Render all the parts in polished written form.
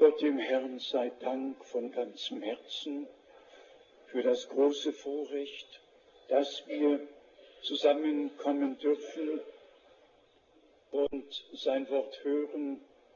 Gott dem Herrn sei Dank von ganzem Herzen für das große Vorrecht, dass wir zusammenkommen dürfen und sein Wort hören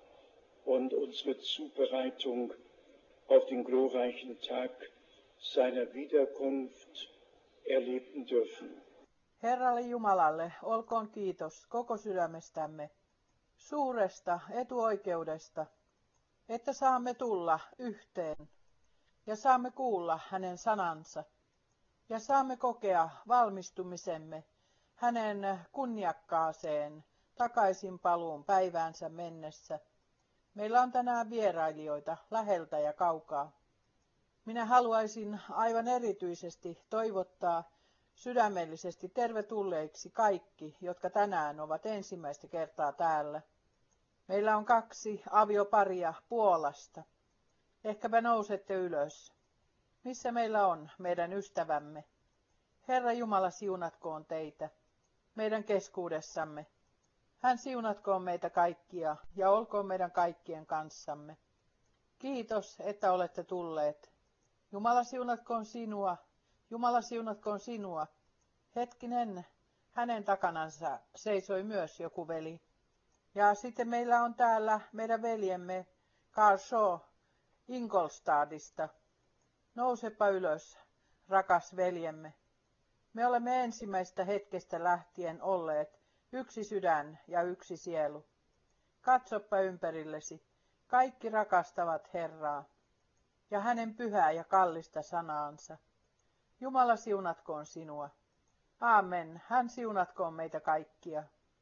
und unsere Zubereitung auf den glorreichen Tag seiner Wiederkunft erleben dürfen. Herralle Jumalalle, olkoon kiitos koko sydämestämme, suuresta etuoikeudesta, että saamme tulla yhteen ja saamme kuulla hänen sanansa ja saamme kokea valmistumisemme hänen kunniakkaaseen takaisin paluun päiväänsä mennessä. Meillä on tänään vierailijoita läheltä ja kaukaa. Minä haluaisin aivan erityisesti toivottaa sydämellisesti tervetulleiksi kaikki, jotka tänään ovat ensimmäistä kertaa täällä. Meillä on 2 avioparia Puolasta. Ehkäpä nousette ylös. Missä meillä on meidän ystävämme? Herra Jumala siunatkoon teitä, meidän keskuudessamme. Hän siunatkoon meitä kaikkia ja olkoon meidän kaikkien kanssamme. Kiitos, että olette tulleet. Jumala siunatkoon sinua. Jumala siunatkoon sinua. Hetkinen, hänen takanansa seisoi myös joku veli. Ja sitten meillä on täällä meidän veljemme Carl Shaw Ingolstadista. Nousepa ylös, rakas veljemme. Me olemme ensimmäistä hetkestä lähtien olleet yksi sydän ja yksi sielu. Katsoppa ympärillesi, kaikki rakastavat Herraa ja hänen pyhää ja kallista sanaansa. Jumala siunatkoon sinua. Aamen, hän siunatkoon meitä kaikkia.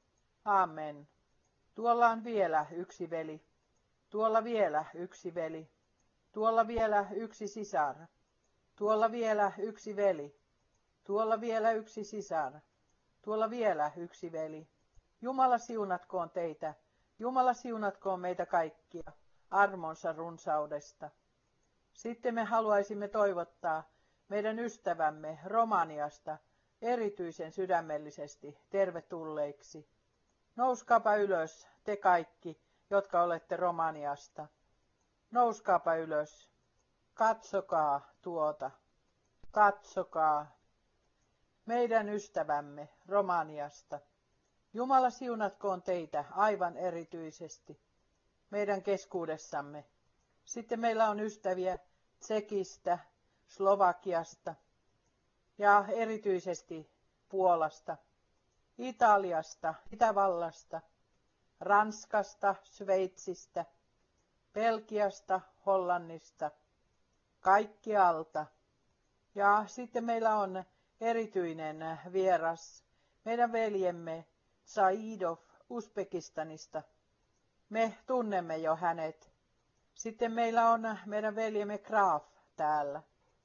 Aamen. Tuolla on vielä yksi veli. Tuolla vielä yksi veli. Tuolla vielä yksi sisar. Tuolla vielä yksi veli. Tuolla vielä yksi sisar. Tuolla vielä yksi veli. Jumala siunatkoon teitä. Jumala siunatkoon meitä kaikkia armonsa runsaudesta. Sitten me haluaisimme toivottaa meidän ystävämme Romaniasta erityisen sydämellisesti tervetulleiksi. Nouskaapa ylös, te kaikki, jotka olette Romaniasta. Nouskaapa ylös. Katsokaa tuota. Katsokaa. Meidän ystävämme Romaniasta. Jumala siunatkoon teitä aivan erityisesti meidän keskuudessamme. Sitten meillä on ystäviä Tsekistä, Slovakiasta ja erityisesti Puolasta, Italiasta, Itävallasta, Ranskasta, Sveitsistä, Belgiasta, Hollannista, kaikkialta. Ja sitten meillä on erityinen vieras, meidän veljemme Saidov Uzbekistanista. Me tunnemme jo hänet. Sitten meillä on meidän veljemme Graf täällä.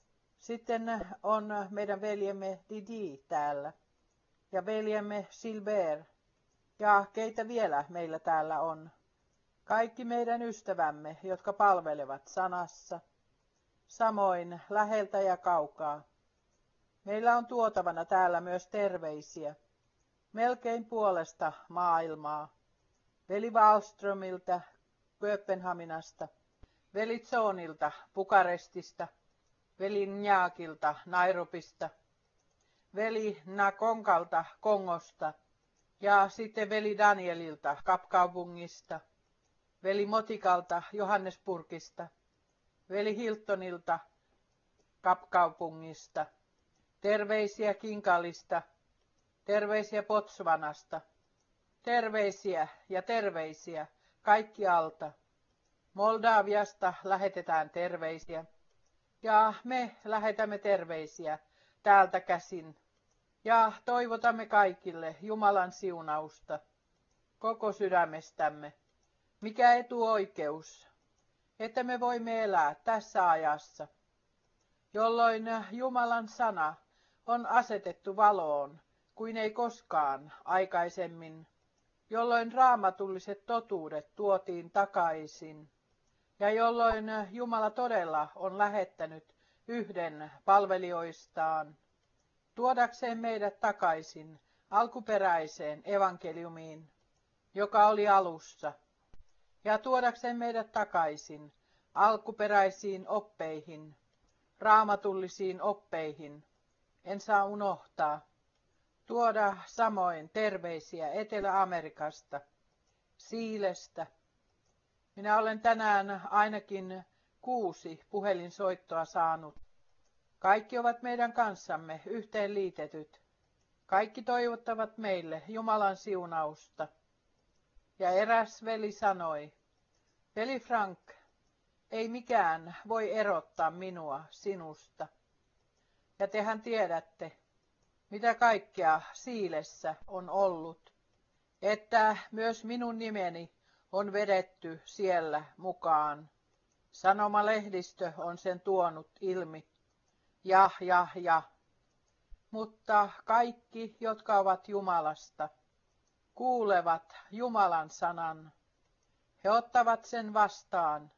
Sitten on meidän veljemme Didi täällä. Ja veljemme Silber. Ja keitä vielä meillä täällä on? Kaikki meidän ystävämme, jotka palvelevat sanassa. Samoin läheltä ja kaukaa. Meillä on tuotavana täällä myös terveisiä. Melkein puolesta maailmaa. Veli Wallströmiltä Kööpenhaminasta. Veli Zonilta Bukarestista. Veli Njakilta Nairobista. Veli Nakonkalta Kongosta. Ja sitten veli Danielilta Kapkaupungista. Veli Motikalta Johannesburgista. Veli Hiltonilta Kapkaupungista. Terveisiä Kinkalista. Terveisiä Botswanasta. Terveisiä ja terveisiä kaikkialta. Moldaviasta lähetetään terveisiä. Ja me lähetämme terveisiä täältä käsin. Ja toivotamme kaikille Jumalan siunausta koko sydämestämme. Mikä etuoikeus, että me voimme elää tässä ajassa, jolloin Jumalan sana on asetettu valoon kuin ei koskaan aikaisemmin, jolloin raamatulliset totuudet tuotiin takaisin ja jolloin Jumala todella on lähettänyt yhden palvelijoistaan tuodakseen meidät takaisin alkuperäiseen evankeliumiin, joka oli alussa, ja tuodakseen meidät takaisin alkuperäisiin oppeihin, raamatullisiin oppeihin. En saa unohtaa. Tuoda samoin terveisiä Etelä-Amerikasta, Siilestä. Minä olen tänään ainakin 6 puhelinsoittoa saanut. Kaikki ovat meidän kanssamme yhteenliitetyt. Kaikki toivottavat meille Jumalan siunausta. Ja eräs veli sanoi, veli Frank, ei mikään voi erottaa minua sinusta. Ja tehän tiedätte, mitä kaikkea Siilessä on ollut, että myös minun nimeni on vedetty siellä mukaan. Sanomalehdistö on sen tuonut ilmi. Ja. Mutta kaikki, jotka ovat Jumalasta, kuulevat Jumalan sanan. He ottavat sen vastaan.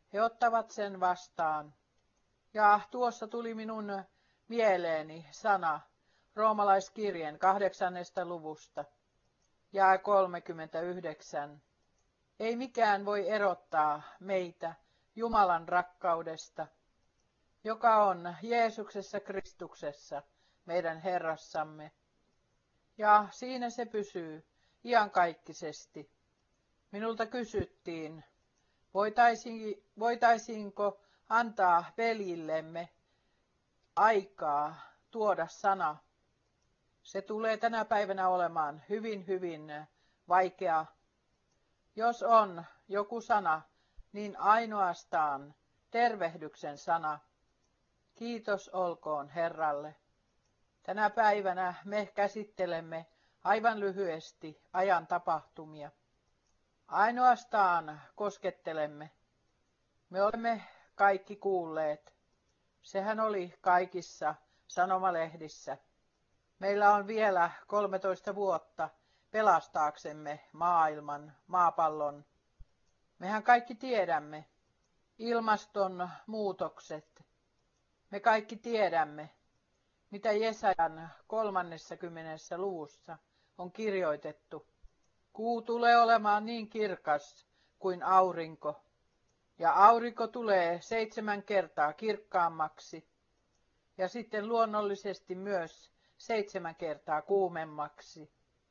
Ja tuossa tuli minun mieleeni sana Roomalaiskirjeen 8. luvusta, jae 39. Ei mikään voi erottaa meitä Jumalan rakkaudesta, joka on Jeesuksessa Kristuksessa, meidän Herrassamme. Ja siinä se pysyy iankaikkisesti. Minulta kysyttiin, voitaisiinko antaa veljillemme aikaa tuoda sana. Se tulee tänä päivänä olemaan hyvin vaikea. Jos on joku sana, niin ainoastaan tervehdyksen sana. Kiitos olkoon Herralle. Tänä päivänä me käsittelemme aivan lyhyesti ajan tapahtumia. Ainoastaan koskettelemme. Me olemme kaikki kuulleet. Sehän oli kaikissa sanomalehdissä. Meillä on vielä 13 vuotta pelastaaksemme maapallon. Mehän kaikki tiedämme ilmastonmuutokset. Me kaikki tiedämme, mitä Jesajan 30. luvussa on kirjoitettu. Kuu tulee olemaan niin kirkas kuin aurinko, ja aurinko tulee 7 kertaa kirkkaammaksi, ja sitten luonnollisesti myös 7 kertaa kuumemmaksi.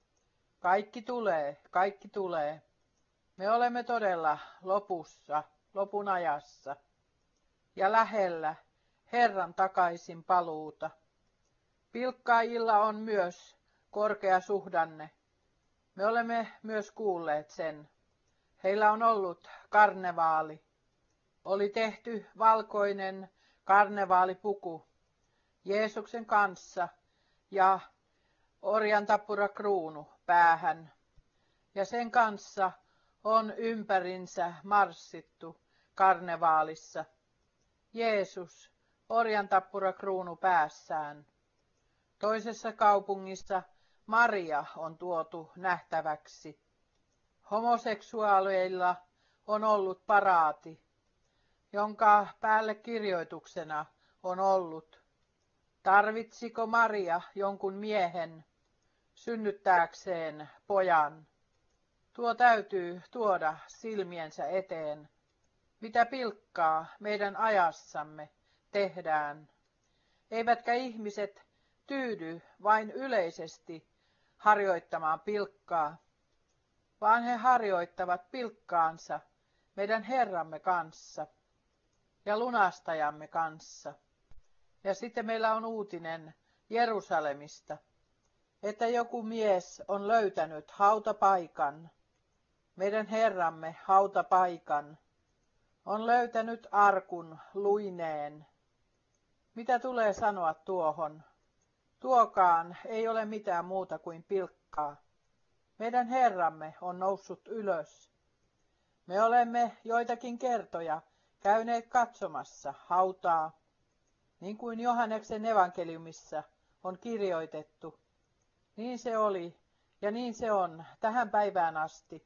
Kaikki tulee. Me olemme todella lopun ajassa, ja lähellä Herran takaisin paluuta. Pilkkaajilla on myös korkea suhdanne. Me olemme myös kuulleet sen. Heillä on ollut karnevaali. Oli tehty valkoinen karnevaalipuku Jeesuksen kanssa ja orjantappurakruunu päähän. Ja sen kanssa on ympärinsä marssittu karnevaalissa. Jeesus, orjantappurakruunu päässään. Toisessa kaupungissa Maria on tuotu nähtäväksi. Homoseksuaaleilla on ollut paraati, jonka päälle kirjoituksena on ollut, tarvitsiko Maria jonkun miehen synnyttääkseen pojan. Tuo täytyy tuoda silmiensä eteen, mitä pilkkaa meidän ajassamme tehdään. Eivätkä ihmiset tyydy vain yleisesti harjoittamaan pilkkaa, vaan he harjoittavat pilkkaansa meidän Herramme kanssa ja lunastajamme kanssa. Ja sitten meillä on uutinen Jerusalemista, että joku mies on löytänyt hautapaikan, meidän Herramme hautapaikan, on löytänyt arkun luineen. Mitä tulee sanoa tuohon? Tuokaan ei ole mitään muuta kuin pilkkaa. Meidän Herramme on noussut ylös. Me olemme joitakin kertoja käyneet katsomassa hautaa, niin kuin Johanneksen evankeliumissa on kirjoitettu. Niin se oli ja niin se on tähän päivään asti.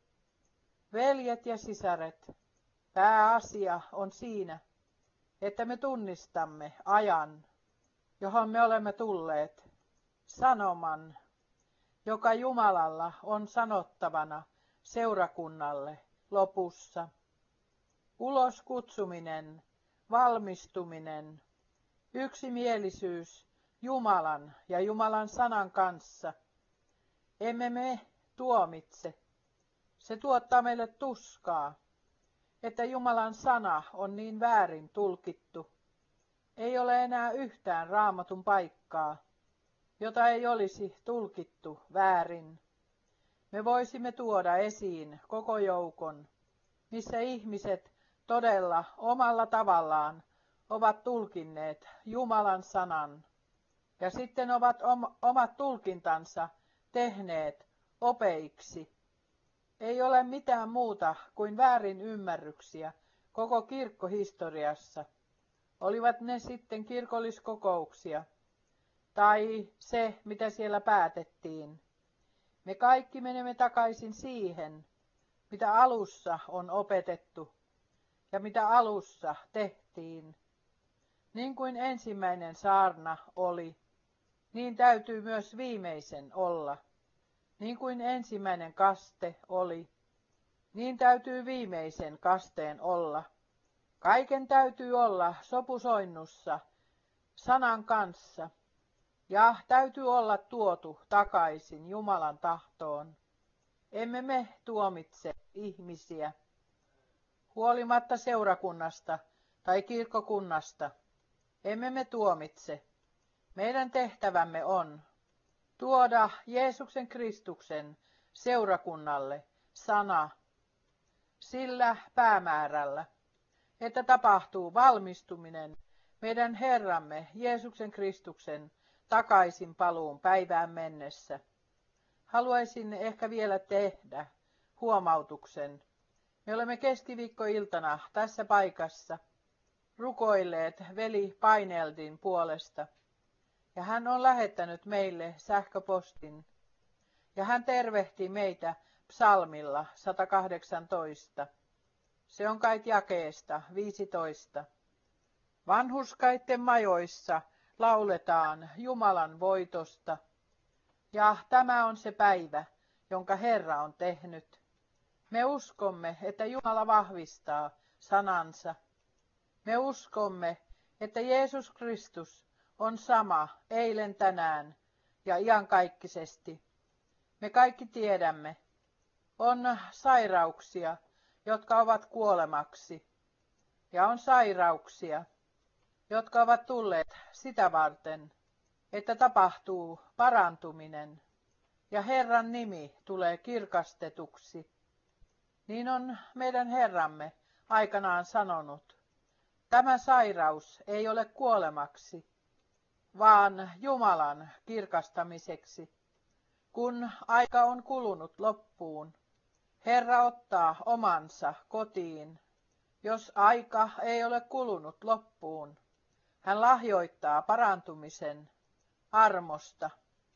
Veljet ja sisaret, pääasia on siinä, että me tunnistamme ajan, johon me olemme tulleet, sanoman, joka Jumalalla on sanottavana seurakunnalle lopussa. ulos kutsuminen, valmistuminen, yksimielisyys Jumalan ja Jumalan sanan kanssa. Emme me tuomitse. Se tuottaa meille tuskaa, että Jumalan sana on niin väärin tulkittu. Ei ole enää yhtään Raamatun paikkaa, jota ei olisi tulkittu väärin. Me voisimme tuoda esiin koko joukon, missä ihmiset todella omalla tavallaan ovat tulkinneet Jumalan sanan ja sitten ovat omat tulkintansa tehneet opeiksi. Ei ole mitään muuta kuin väärin ymmärryksiä koko kirkkohistoriassa. Olivat ne sitten kirkolliskokouksia tai se, mitä siellä päätettiin. Me kaikki menemme takaisin siihen, mitä alussa on opetettu ja mitä alussa tehtiin. Niin kuin ensimmäinen saarna oli, niin täytyy myös viimeisen olla. Niin kuin ensimmäinen kaste oli, niin täytyy viimeisen kasteen olla. Kaiken täytyy olla sopusoinnussa sanan kanssa ja täytyy olla tuotu takaisin Jumalan tahtoon. Emme me tuomitse ihmisiä huolimatta seurakunnasta tai kirkkokunnasta. Emme me tuomitse. Meidän tehtävämme on tuoda Jeesuksen Kristuksen seurakunnalle sana sillä päämäärällä, että tapahtuu valmistuminen meidän Herramme Jeesuksen Kristuksen takaisin paluun päivään mennessä. Haluaisin ehkä vielä tehdä huomautuksen. Me olemme keskiviikkoiltana tässä paikassa rukoilleet veli Paineldin puolesta. Ja hän on lähettänyt meille sähköpostin. Ja hän tervehti meitä psalmilla 118. Se on kait jakeesta 15. Vanhurskaitten majoissa lauletaan Jumalan voitosta. Ja tämä on se päivä, jonka Herra on tehnyt. Me uskomme, että Jumala vahvistaa sanansa. Me uskomme, että Jeesus Kristus on sama eilen, tänään ja iankaikkisesti. Me kaikki tiedämme, on sairauksia, jotka ovat kuolemaksi, ja on sairauksia, jotka ovat tulleet sitä varten, että tapahtuu parantuminen, ja Herran nimi tulee kirkastetuksi. Niin on meidän Herramme aikanaan sanonut, tämä sairaus ei ole kuolemaksi, vaan Jumalan kirkastamiseksi. Kun aika on kulunut loppuun, Herra ottaa omansa kotiin. Jos aika ei ole kulunut loppuun, hän lahjoittaa parantumisen armosta.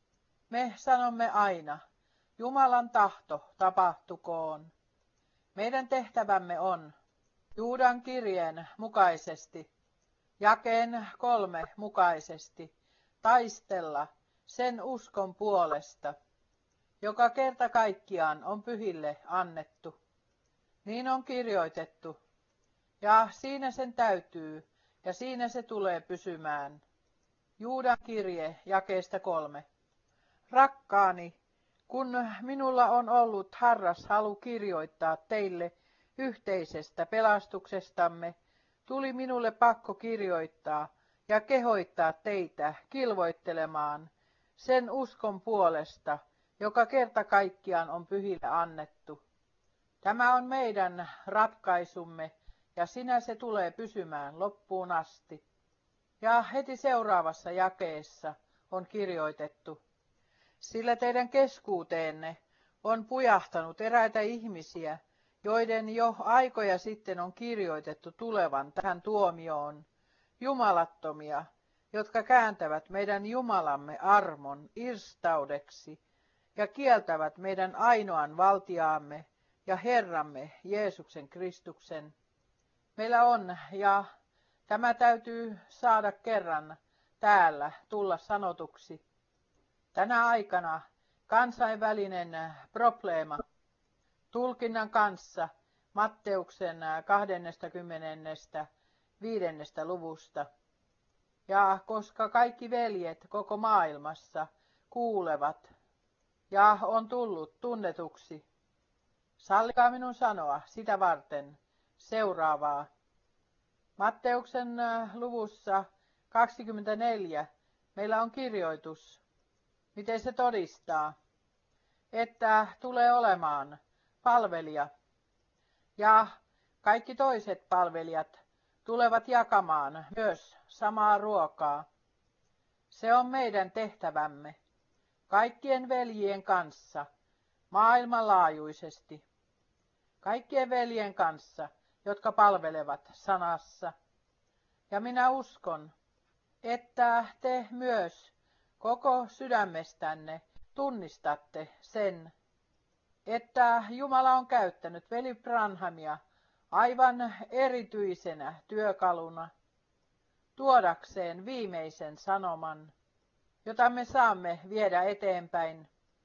Me sanomme aina, Jumalan tahto tapahtukoon. Meidän tehtävämme on Juudan kirjeen mukaisesti, jakeen 3 mukaisesti, taistella sen uskon puolesta, joka kerta kaikkiaan on pyhille annettu. Niin on kirjoitettu, ja siinä sen täytyy, ja siinä se tulee pysymään. Juudan kirje jakeesta 3. Rakkaani, kun minulla on ollut harras halu kirjoittaa teille yhteisestä pelastuksestamme, tuli minulle pakko kirjoittaa ja kehoittaa teitä kilvoittelemaan sen uskon puolesta, joka kerta kaikkiaan on pyhille annettu. Tämä on meidän ratkaisumme, ja sinä se tulee pysymään loppuun asti. Ja heti seuraavassa jakeessa on kirjoitettu, sillä teidän keskuuteenne on pujahtanut eräitä ihmisiä, joiden jo aikoja sitten on kirjoitettu tulevan tähän tuomioon, jumalattomia, jotka kääntävät meidän Jumalamme armon irstaudeksi ja kieltävät meidän ainoan valtiaamme ja Herramme Jeesuksen Kristuksen. Meillä on, ja tämä täytyy saada kerran täällä tulla sanotuksi, tänä aikana kansainvälinen probleema tulkinnan kanssa Matteuksen 25. luvusta. Ja koska kaikki veljet koko maailmassa kuulevat ja on tullut tunnetuksi, sallikaa minun sanoa sitä varten seuraavaa. Matteuksen luvussa 24 meillä on kirjoitus, miten se todistaa, että tulee olemaan palvelija ja kaikki toiset palvelijat tulevat jakamaan myös samaa ruokaa. Se on meidän tehtävämme kaikkien veljien kanssa maailmanlaajuisesti. Kaikkien veljien kanssa, jotka palvelevat sanassa. Ja minä uskon, että te myös koko sydämestänne tunnistatte sen, että Jumala on käyttänyt veli Branhamia aivan erityisenä työkaluna tuodakseen viimeisen sanoman, jota me saamme viedä eteenpäin.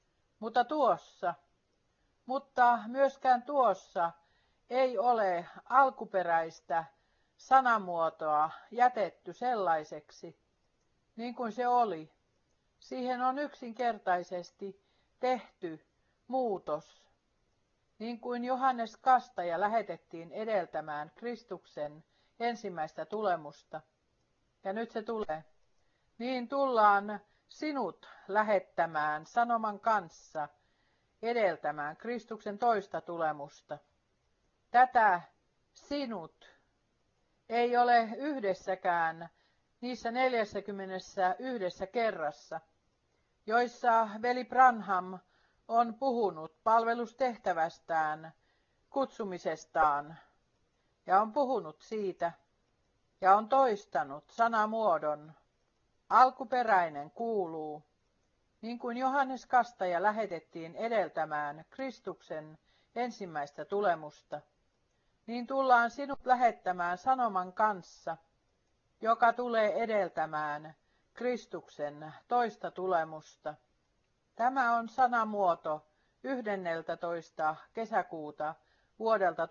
Mutta myöskään tuossa ei ole alkuperäistä sanamuotoa jätetty sellaiseksi, niin kuin se oli. Siihen on yksinkertaisesti tehty muutos, niin kuin Johannes Kastaja lähetettiin edeltämään Kristuksen ensimmäistä tulemusta. Ja nyt se tulee. Niin tullaan sinut lähettämään sanoman kanssa edeltämään Kristuksen toista tulemusta. Tätä sinut ei ole yhdessäkään niissä 41 kerrassa, joissa veli Branham on puhunut palvelustehtävästään, kutsumisestaan ja on puhunut siitä ja on toistanut sanamuodon. Alkuperäinen kuuluu, niin kuin Johannes Kastaja lähetettiin edeltämään Kristuksen ensimmäistä tulemusta, niin tullaan sinut lähettämään sanoman kanssa, joka tulee edeltämään Kristuksen toista tulemusta. Tämä on sanamuoto 11. kesäkuuta vuodelta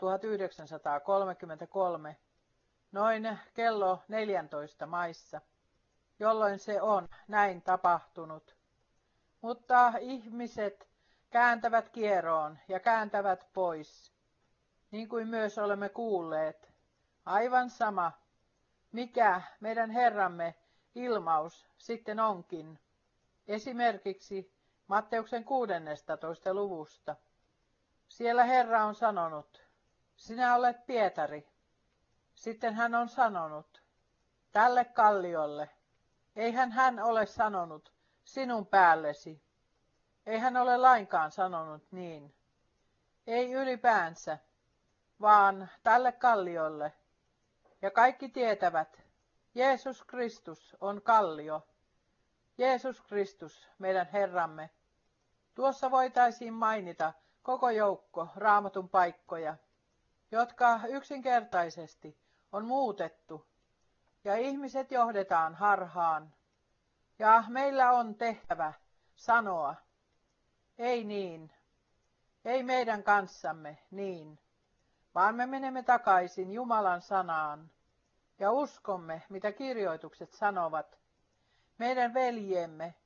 1933, noin kello 14 maissa, jolloin se on näin tapahtunut. Mutta ihmiset kääntävät kieroon ja kääntävät pois, niin kuin myös olemme kuulleet. Aivan sama, mikä meidän Herramme ilmaus sitten onkin. Esimerkiksi Matteuksen 16. luvusta. Siellä Herra on sanonut, sinä olet Pietari. Sitten hän on sanonut, tälle kalliolle. Eihän hän ole sanonut, sinun päällesi. Ei hän ole lainkaan sanonut niin. Ei ylipäänsä, vaan tälle kalliolle. Ja kaikki tietävät, Jeesus Kristus on kallio. Jeesus Kristus, meidän Herramme. Tuossa voitaisiin mainita koko joukko Raamatun paikkoja, jotka yksinkertaisesti on muutettu, ja ihmiset johdetaan harhaan. Ja meillä on tehtävä sanoa, ei niin, ei meidän kanssamme niin, vaan me menemme takaisin Jumalan sanaan ja uskomme, mitä kirjoitukset sanovat. Meidän veljemme,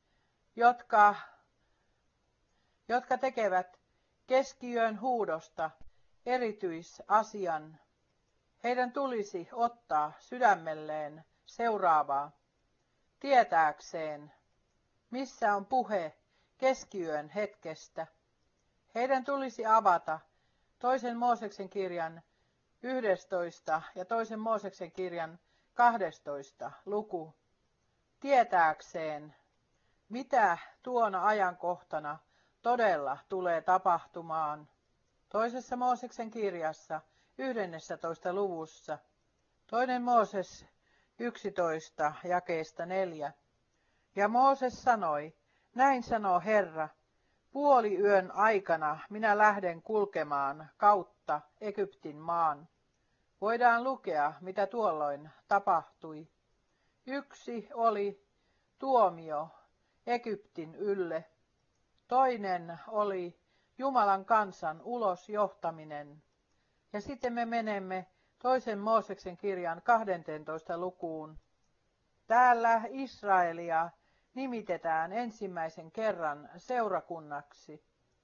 jotka tekevät keskiyön huudosta erityisasian, heidän tulisi ottaa sydämelleen seuraavaa, tietääkseen, missä on puhe keskiyön hetkestä. Heidän tulisi avata toisen Mooseksen kirjan 11 ja toisen Mooseksen kirjan 12 luku, tietääkseen, mitä tuona ajankohtana todella tulee tapahtumaan. Toisessa Mooseksen kirjassa 11. luvussa, toinen Mooses 11 jakeesta 4. Ja Mooses sanoi, näin sanoo Herra, puoliyön aikana minä lähden kulkemaan kautta Egyptin maan. Voidaan lukea, mitä tuolloin tapahtui. Yksi oli tuomio Egyptin ylle. Toinen oli Jumalan kansan ulosjohtaminen. Ja sitten me menemme toisen Mooseksen kirjan 12. lukuun. Täällä Israelia nimitetään ensimmäisen kerran seurakunnaksi.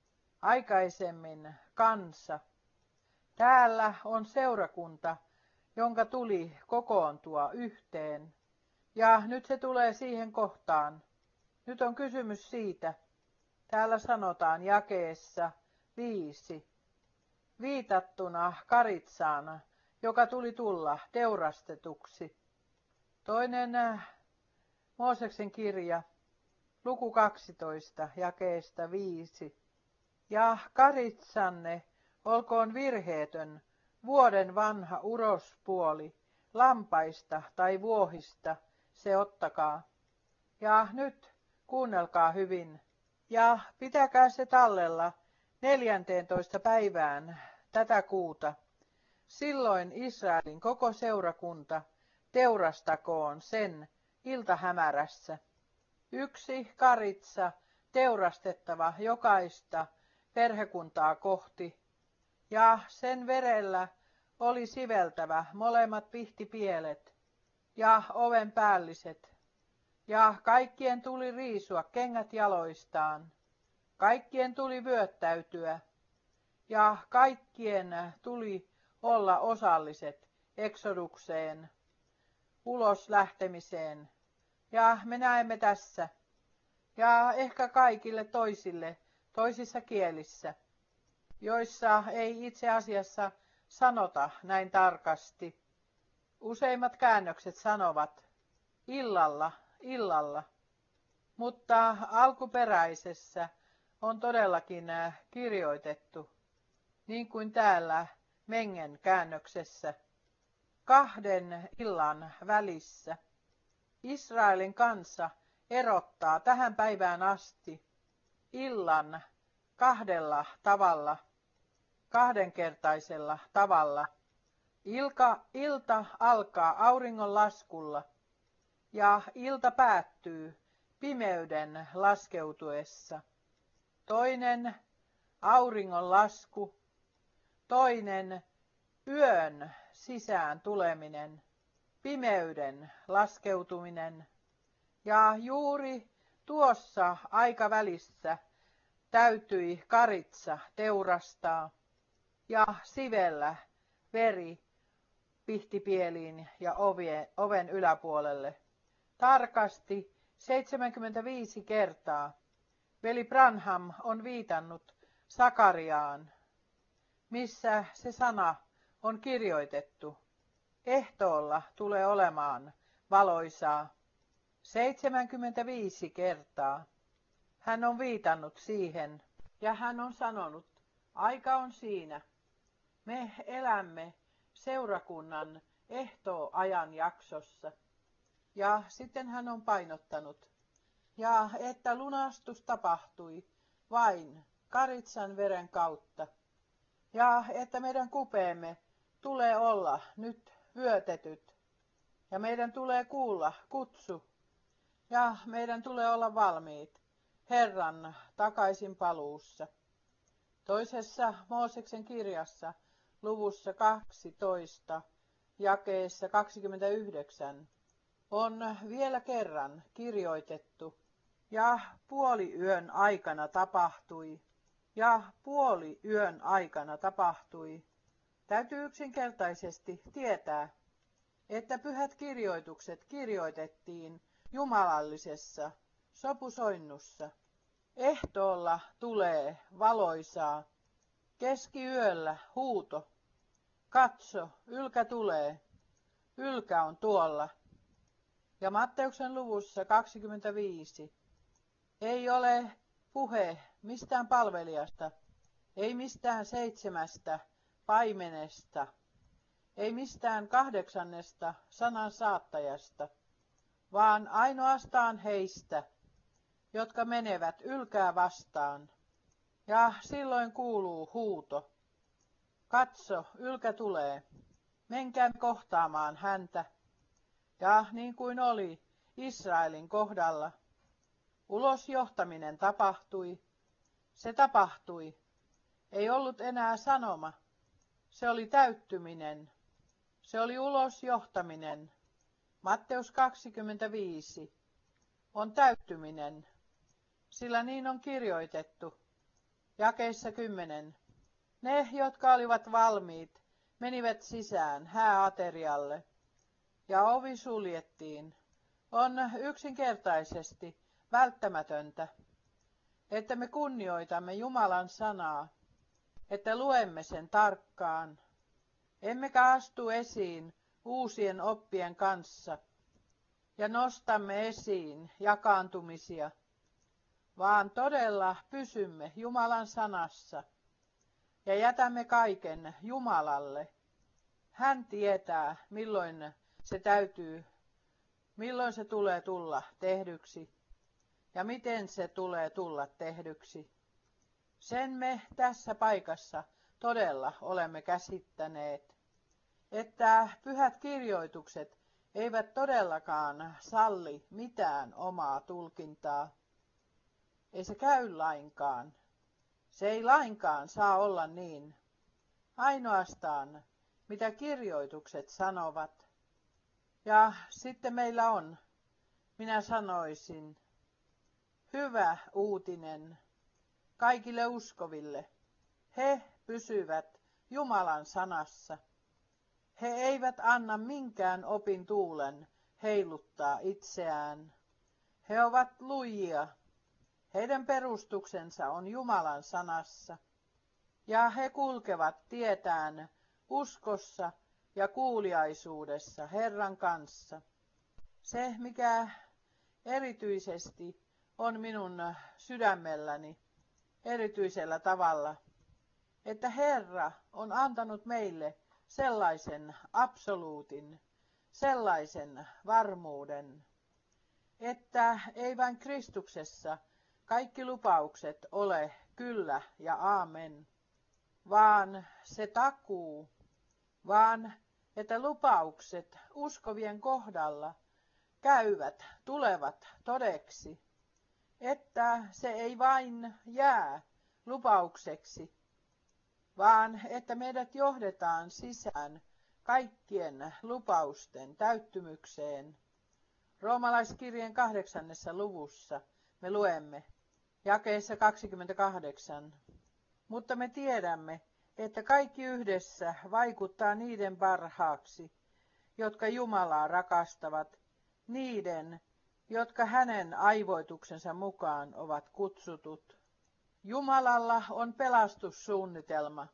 Aikaisemmin kansa. Täällä on seurakunta, jonka tuli kokoontua yhteen. Ja nyt se tulee siihen kohtaan. Nyt on kysymys siitä. Täällä sanotaan jakeessa 5. Viitattuna Karitsaan, joka tuli tulla teurastetuksi. Toinen Mooseksen kirja, luku 12, jakeesta 5. Ja Karitsanne olkoon virheetön, vuoden vanha urospuoli, lampaista tai vuohista, se ottakaa. Ja nyt kuunnelkaa hyvin, ja pitäkää se tallella 14. päivään tätä kuuta. Silloin Israelin koko seurakunta teurastakoon sen iltahämärässä. 1 karitsa teurastettava jokaista perhekuntaa kohti, ja sen verellä oli siveltävä molemmat pihtipielet ja oven päälliset, ja kaikkien tuli riisua kengät jaloistaan, kaikkien tuli vyöttäytyä, ja kaikkien tuli olla osalliset eksodukseen, ulos lähtemiseen. Ja me näemme tässä, ja ehkä kaikille toisille, toisissa kielissä, joissa ei itse asiassa sanota näin tarkasti. Useimmat käännökset sanovat illalla, illalla, mutta alkuperäisessä on todellakin kirjoitettu, niin kuin täällä Mengen käännöksessä, 2 illan välissä. Israelin kansa erottaa tähän päivään asti illan 2 tavalla, 2-kertaisella tavalla. Ilta alkaa auringon laskulla ja ilta päättyy pimeyden laskeutuessa. Toinen auringon lasku, toinen yön sisään tuleminen, pimeyden laskeutuminen. Ja juuri tuossa aikavälissä täytyi karitsa teurastaa ja sivellä veri pihtipieliin ja oven yläpuolelle. Tarkasti 75 kertaa veli Branham on viitannut Sakariaan, missä se sana on kirjoitettu. Ehtoolla tulee olemaan valoisaa. 75 kertaa hän on viitannut siihen ja hän on sanonut, aika on siinä. Me elämme seurakunnan ehtooajan jaksossa. Ja sitten hän on painottanut, ja että lunastus tapahtui vain karitsan veren kautta. Ja että meidän kupeemme tulee olla nyt vyötetyt. Ja meidän tulee kuulla kutsu. Ja meidän tulee olla valmiit Herran takaisin paluussa. Toisessa Mooseksen kirjassa, luvussa 12, jakeessa 29, on vielä kerran kirjoitettu, ja puoliyön aikana tapahtui, ja puoliyön aikana tapahtui. Täytyy yksinkertaisesti tietää, että pyhät kirjoitukset kirjoitettiin jumalallisessa sopusoinnussa. Ehtoolla tulee valoisaa, keskiyöllä huuto. Katso, ylkä tulee, ylkä on tuolla. Ja Matteuksen luvussa 25 ei ole puhe mistään palvelijasta, ei mistään 7 paimenesta, ei mistään 8 sanan saattajasta, vaan ainoastaan heistä, jotka menevät ylkää vastaan. Ja silloin kuuluu huuto. Katso, ylkä tulee, menkää kohtaamaan häntä. Ja niin kuin oli Israelin kohdalla, ulosjohtaminen tapahtui. Se tapahtui. Ei ollut enää sanoma. Se oli täyttyminen. Se oli ulosjohtaminen. Matteus 25 on täyttyminen, sillä niin on kirjoitettu. Jakeessa 10. Ne, jotka olivat valmiit, menivät sisään hääaterialle, ja ovi suljettiin. On yksinkertaisesti välttämätöntä, että me kunnioitamme Jumalan sanaa, että luemme sen tarkkaan, emmekä astu esiin uusien oppien kanssa ja nostamme esiin jakaantumisia, vaan todella pysymme Jumalan sanassa ja jätämme kaiken Jumalalle. Hän tietää, milloin se tulee tulla tehdyksi ja miten se tulee tulla tehdyksi. Sen me tässä paikassa todella olemme käsittäneet, että pyhät kirjoitukset eivät todellakaan salli mitään omaa tulkintaa. Ei se käy lainkaan. Se ei lainkaan saa olla niin. Ainoastaan, mitä kirjoitukset sanovat. Ja sitten meillä on, minä sanoisin, hyvä uutinen kaikille uskoville. He pysyvät Jumalan sanassa. He eivät anna minkään opin tuulen heiluttaa itseään. He ovat lujia. Heidän perustuksensa on Jumalan sanassa. Ja he kulkevat tietään uskossa ja kuuliaisuudessa Herran kanssa. Se, mikä erityisesti on minun sydämelläni erityisellä tavalla, että Herra on antanut meille sellaisen absoluutin, sellaisen varmuuden, että ei vain Kristuksessa kaikki lupaukset ole kyllä ja aamen, vaan se takuu, vaan että lupaukset uskovien kohdalla tulevat todeksi, että se ei vain jää lupaukseksi, vaan että meidät johdetaan sisään kaikkien lupausten täyttymykseen. Roomalaiskirjeen 8. luvussa me luemme jakeessa 28. Mutta me tiedämme, että kaikki yhdessä vaikuttaa niiden parhaaksi, jotka Jumalaa rakastavat, niiden, jotka hänen aivoituksensa mukaan ovat kutsutut. Jumalalla on pelastussuunnitelma,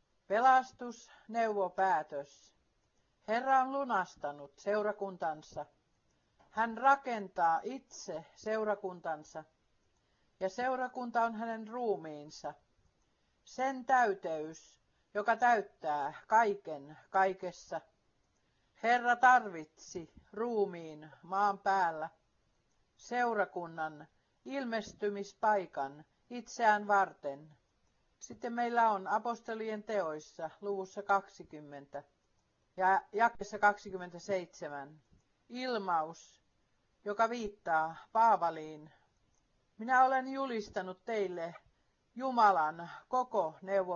pelastusneuvopäätös. Herra on lunastanut seurakuntansa. Hän rakentaa itse seurakuntansa, ja seurakunta on hänen ruumiinsa. Sen täyteys, joka täyttää kaiken kaikessa. Herra tarvitsi ruumiin maan päällä, seurakunnan ilmestymispaikan itseään varten. Sitten meillä on apostolien teoissa luvussa 20 ja jakeessa 27 ilmaus, joka viittaa Paavaliin. Minä olen julistanut teille Jumalan koko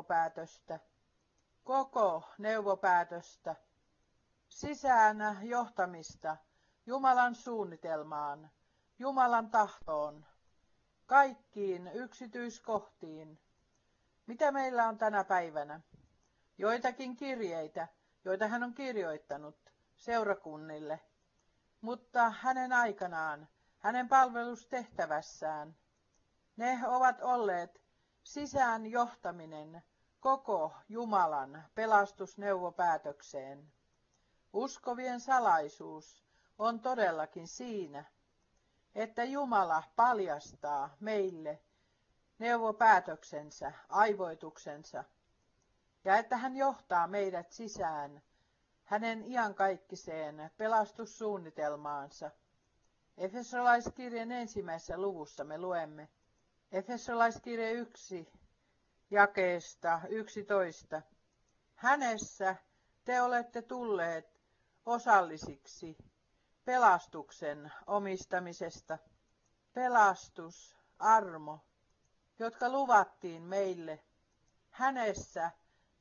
neuvopäätöstä, sisään johtamista Jumalan suunnitelmaan, Jumalan tahtoon, kaikkiin yksityiskohtiin. Mitä meillä on tänä päivänä? Joitakin kirjeitä, joita hän on kirjoittanut seurakunnille, mutta hänen aikanaan, hänen palvelustehtävässään, ne ovat olleet sisään johtaminen koko Jumalan pelastusneuvopäätökseen. Uskovien salaisuus on todellakin siinä, että Jumala paljastaa meille neuvopäätöksensä, aivoituksensa, ja että hän johtaa meidät sisään hänen iankaikkiseen pelastussuunnitelmaansa. Efesolaiskirjan 1. luvussa me luemme, Efesolaiskirja 1, jakeesta 11. Hänessä te olette tulleet osallisiksi pelastuksen omistamisesta, pelastus, armo, jotka luvattiin meille. Hänessä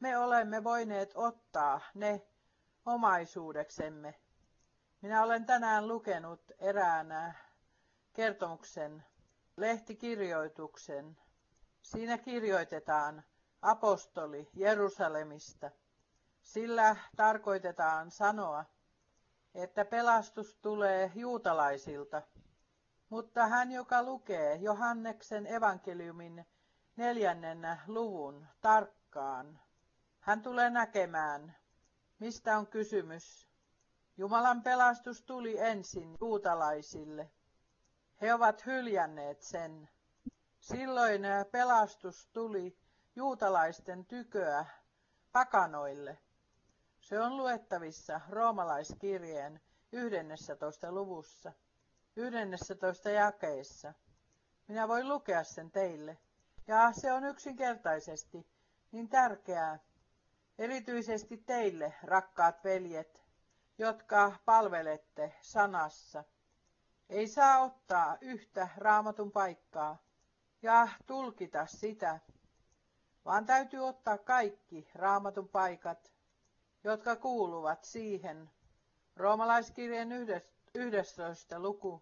me olemme voineet ottaa ne omaisuudeksemme. Minä olen tänään lukenut erään kertomuksen, lehtikirjoituksen. Siinä kirjoitetaan apostoli Jerusalemista. Sillä tarkoitetaan sanoa, että pelastus tulee juutalaisilta. Mutta hän, joka lukee Johanneksen evankeliumin 4. luvun tarkkaan, hän tulee näkemään, mistä on kysymys. Jumalan pelastus tuli ensin juutalaisille. He ovat hyljänneet sen. Silloin pelastus tuli juutalaisten tyköä pakanoille. Se on luettavissa roomalaiskirjeen 11. luvussa, 11. jakeessa. Minä voin lukea sen teille. Ja se on yksinkertaisesti niin tärkeää, erityisesti teille, rakkaat veljet, jotka palvelette sanassa. Ei saa ottaa yhtä Raamatun paikkaa ja tulkita sitä, vaan täytyy ottaa kaikki Raamatun paikat, jotka kuuluvat siihen. Roomalaiskirjeen 11. luku,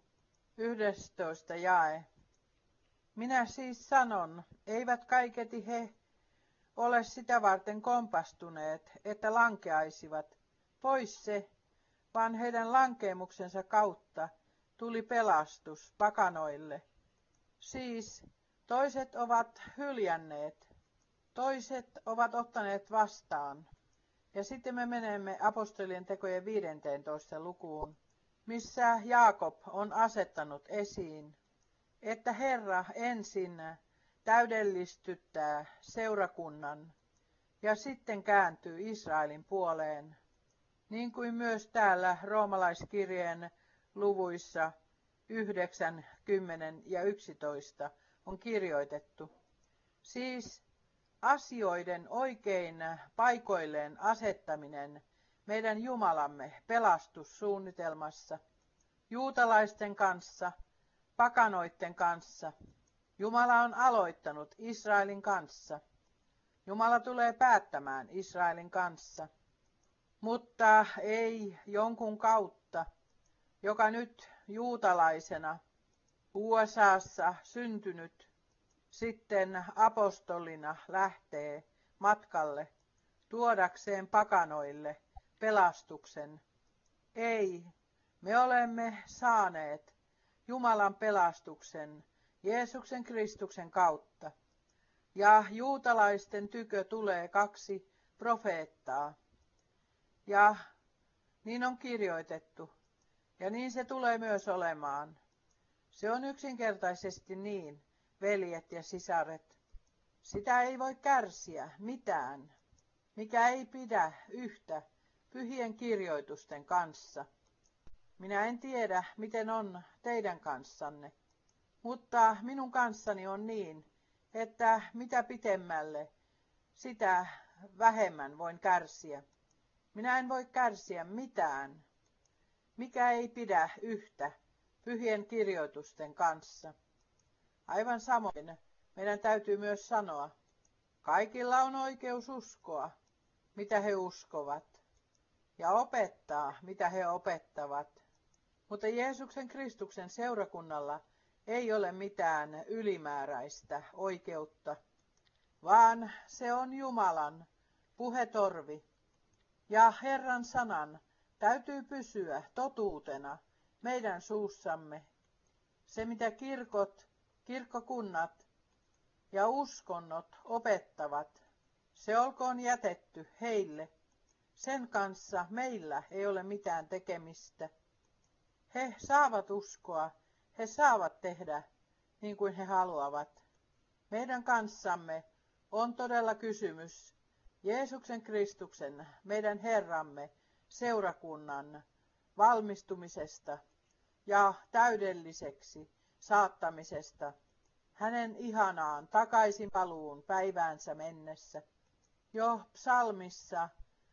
11. jae. Minä siis sanon, eivät kaiketi he ole sitä varten kompastuneet, että lankeaisivat pois se, vaan heidän lankeemuksensa kautta tuli pelastus pakanoille. Siis toiset ovat hyljänneet, toiset ovat ottaneet vastaan. Ja sitten me menemme apostolien tekojen 15. lukuun, missä Jaakob on asettanut esiin, että Herra ensin täydellistyttää seurakunnan ja sitten kääntyy Israelin puoleen, niin kuin myös täällä roomalaiskirjeen luvuissa 9, 10 ja 11 on kirjoitettu. Siis asioiden oikein paikoilleen asettaminen meidän Jumalamme pelastussuunnitelmassa, juutalaisten kanssa, pakanoiden kanssa. Jumala on aloittanut Israelin kanssa. Jumala tulee päättämään Israelin kanssa, mutta ei jonkun kautta, joka nyt juutalaisena USAssa syntynyt, sitten apostolina lähtee matkalle tuodakseen pakanoille pelastuksen. Ei, me olemme saaneet Jumalan pelastuksen Jeesuksen Kristuksen kautta. Ja juutalaisten tykö tulee 2 profeettaa. Ja niin on kirjoitettu. Ja niin se tulee myös olemaan. Se on yksinkertaisesti niin, veljet ja sisaret. Sitä ei voi kärsiä mitään, mikä ei pidä yhtä pyhien kirjoitusten kanssa. Minä en tiedä, miten on teidän kanssanne, mutta minun kanssani on niin, että mitä pitemmälle, sitä vähemmän voin kärsiä. Minä en voi kärsiä mitään, mikä ei pidä yhtä pyhien kirjoitusten kanssa. Aivan samoin meidän täytyy myös sanoa, kaikilla on oikeus uskoa, mitä he uskovat, ja opettaa, mitä he opettavat. Mutta Jeesuksen Kristuksen seurakunnalla ei ole mitään ylimääräistä oikeutta, vaan se on Jumalan puhetorvi. Ja Herran sanan täytyy pysyä totuutena meidän suussamme. Se, mitä kirkkokunnat ja uskonnot opettavat, se olkoon jätetty heille. Sen kanssa meillä ei ole mitään tekemistä. He saavat uskoa, he saavat tehdä niin kuin he haluavat. Meidän kanssamme on todella kysymys Jeesuksen Kristuksen, meidän Herramme, seurakunnan valmistumisesta ja täydelliseksi saattamisesta hänen ihanaan takaisin paluun päiväänsä mennessä. Jo psalmissa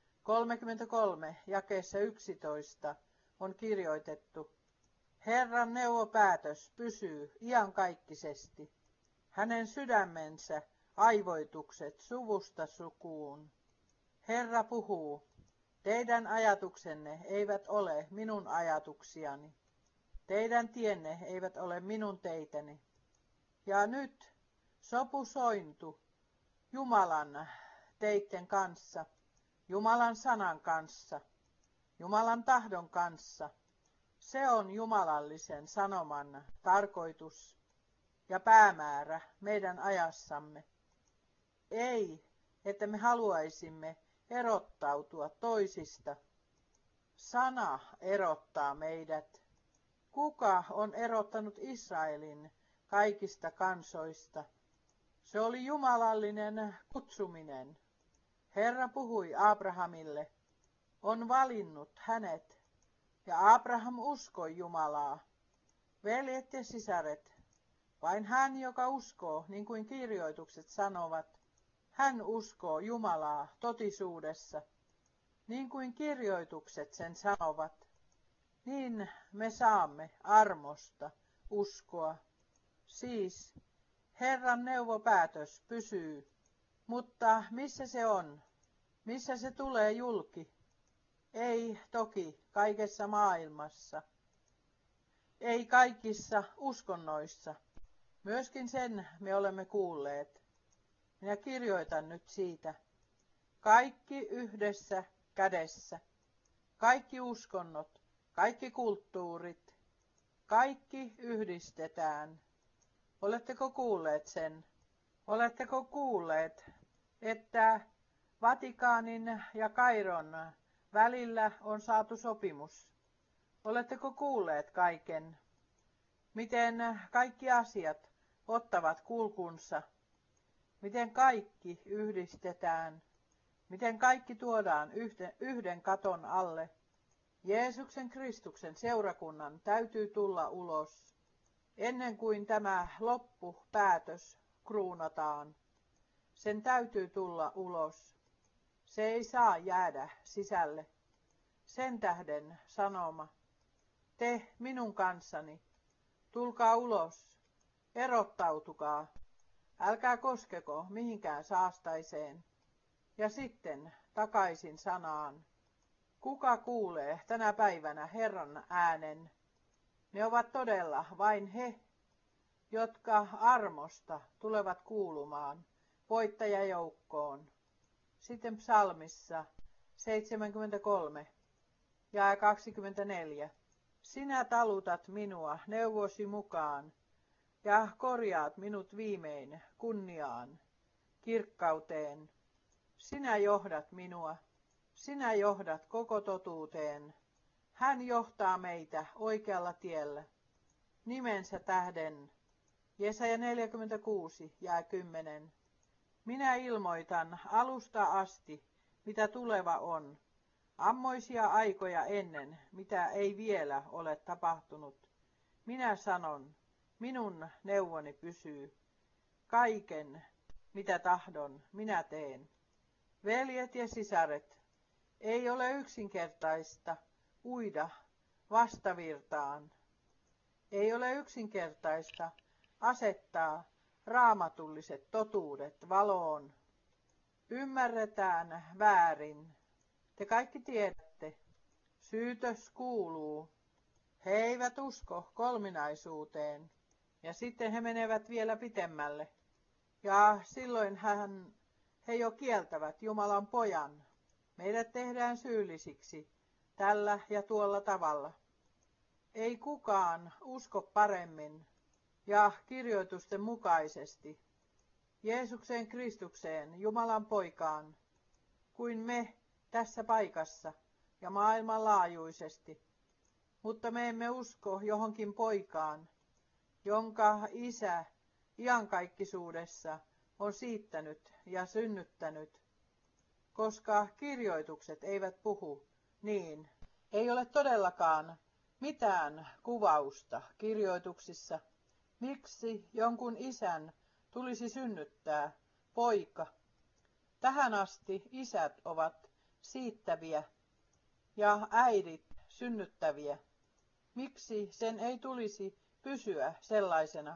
33 jakeessa 11 on kirjoitettu, Herran neuvopäätös pysyy iankaikkisesti, hänen sydämensä aivoitukset suvusta sukuun. Herra puhuu, teidän ajatuksenne eivät ole minun ajatuksiani, teidän tienne eivät ole minun teitäni. Ja nyt sopusointu Jumalan teitten kanssa, Jumalan sanan kanssa, Jumalan tahdon kanssa. Se on jumalallisen sanoman tarkoitus ja päämäärä meidän ajassamme. Ei, että me haluaisimme erottautua toisista. Sana erottaa meidät. Kuka on erottanut Israelin kaikista kansoista? Se oli jumalallinen kutsuminen. Herra puhui Abrahamille, on valinnut hänet, ja Abraham uskoi Jumalaa. Veljet ja sisaret, vain hän, joka uskoo, niin kuin kirjoitukset sanovat, hän uskoo Jumalaa totisuudessa, niin kuin kirjoitukset sen sanovat. Niin me saamme armosta uskoa. Siis Herran neuvopäätös pysyy, mutta missä se on? Missä se tulee julki? Ei toki kaikessa maailmassa. Ei kaikissa uskonnoissa. Myöskin sen me olemme kuulleet. Minä kirjoitan nyt siitä. Kaikki yhdessä kädessä. Kaikki uskonnot, kaikki kulttuurit, kaikki yhdistetään. Oletteko kuulleet sen? Oletteko kuulleet, että Vatikaanin ja Kairon välillä on saatu sopimus? Oletteko kuulleet kaiken? Miten kaikki asiat ottavat kulkunsa? Miten kaikki yhdistetään? Miten kaikki tuodaan yhden katon alle? Jeesuksen Kristuksen seurakunnan täytyy tulla ulos, ennen kuin tämä loppupäätös kruunataan. Sen täytyy tulla ulos. Se ei saa jäädä sisälle. Sen tähden sanoma, te minun kanssani, tulkaa ulos, erottautukaa, älkää koskeko mihinkään saastaiseen. Ja sitten takaisin sanaan. Kuka kuulee tänä päivänä Herran äänen? Ne ovat todella vain he, jotka armosta tulevat kuulumaan voittajajoukkoon. Sitten psalmissa 73 ja 24. Sinä talutat minua neuvosi mukaan ja korjaat minut viimein kunniaan, kirkkauteen. Sinä johdat minua, sinä johdat koko totuuteen. Hän johtaa meitä oikealla tiellä. Nimensä tähden. Jesaja 46 ja 10. Minä ilmoitan alusta asti, mitä tuleva on. Ammoisia aikoja ennen, mitä ei vielä ole tapahtunut. Minä sanon, minun neuvoni pysyy. Kaiken, mitä tahdon, minä teen. Veljet ja sisaret, ei ole yksinkertaista uida vastavirtaan. Ei ole yksinkertaista asettaa raamatulliset totuudet valoon. Ymmärretään väärin. Te kaikki tiedätte. Syytös kuuluu. He eivät usko kolminaisuuteen. Ja sitten he menevät vielä pitemmälle. Ja silloin he jo kieltävät Jumalan pojan. Meidät tehdään syyllisiksi tällä ja tuolla tavalla. Ei kukaan usko paremmin ja kirjoitusten mukaisesti Jeesukseen Kristukseen, Jumalan poikaan, kuin me tässä paikassa ja maailmanlaajuisesti. Mutta me emme usko johonkin poikaan, jonka Isä iankaikkisuudessa on siittänyt ja synnyttänyt, koska kirjoitukset eivät puhu niin. Ei ole todellakaan mitään kuvausta kirjoituksissa, miksi jonkun isän tulisi synnyttää poika. Tähän asti isät ovat siittäviä ja äidit synnyttäviä. Miksi sen ei tulisi pysyä sellaisena?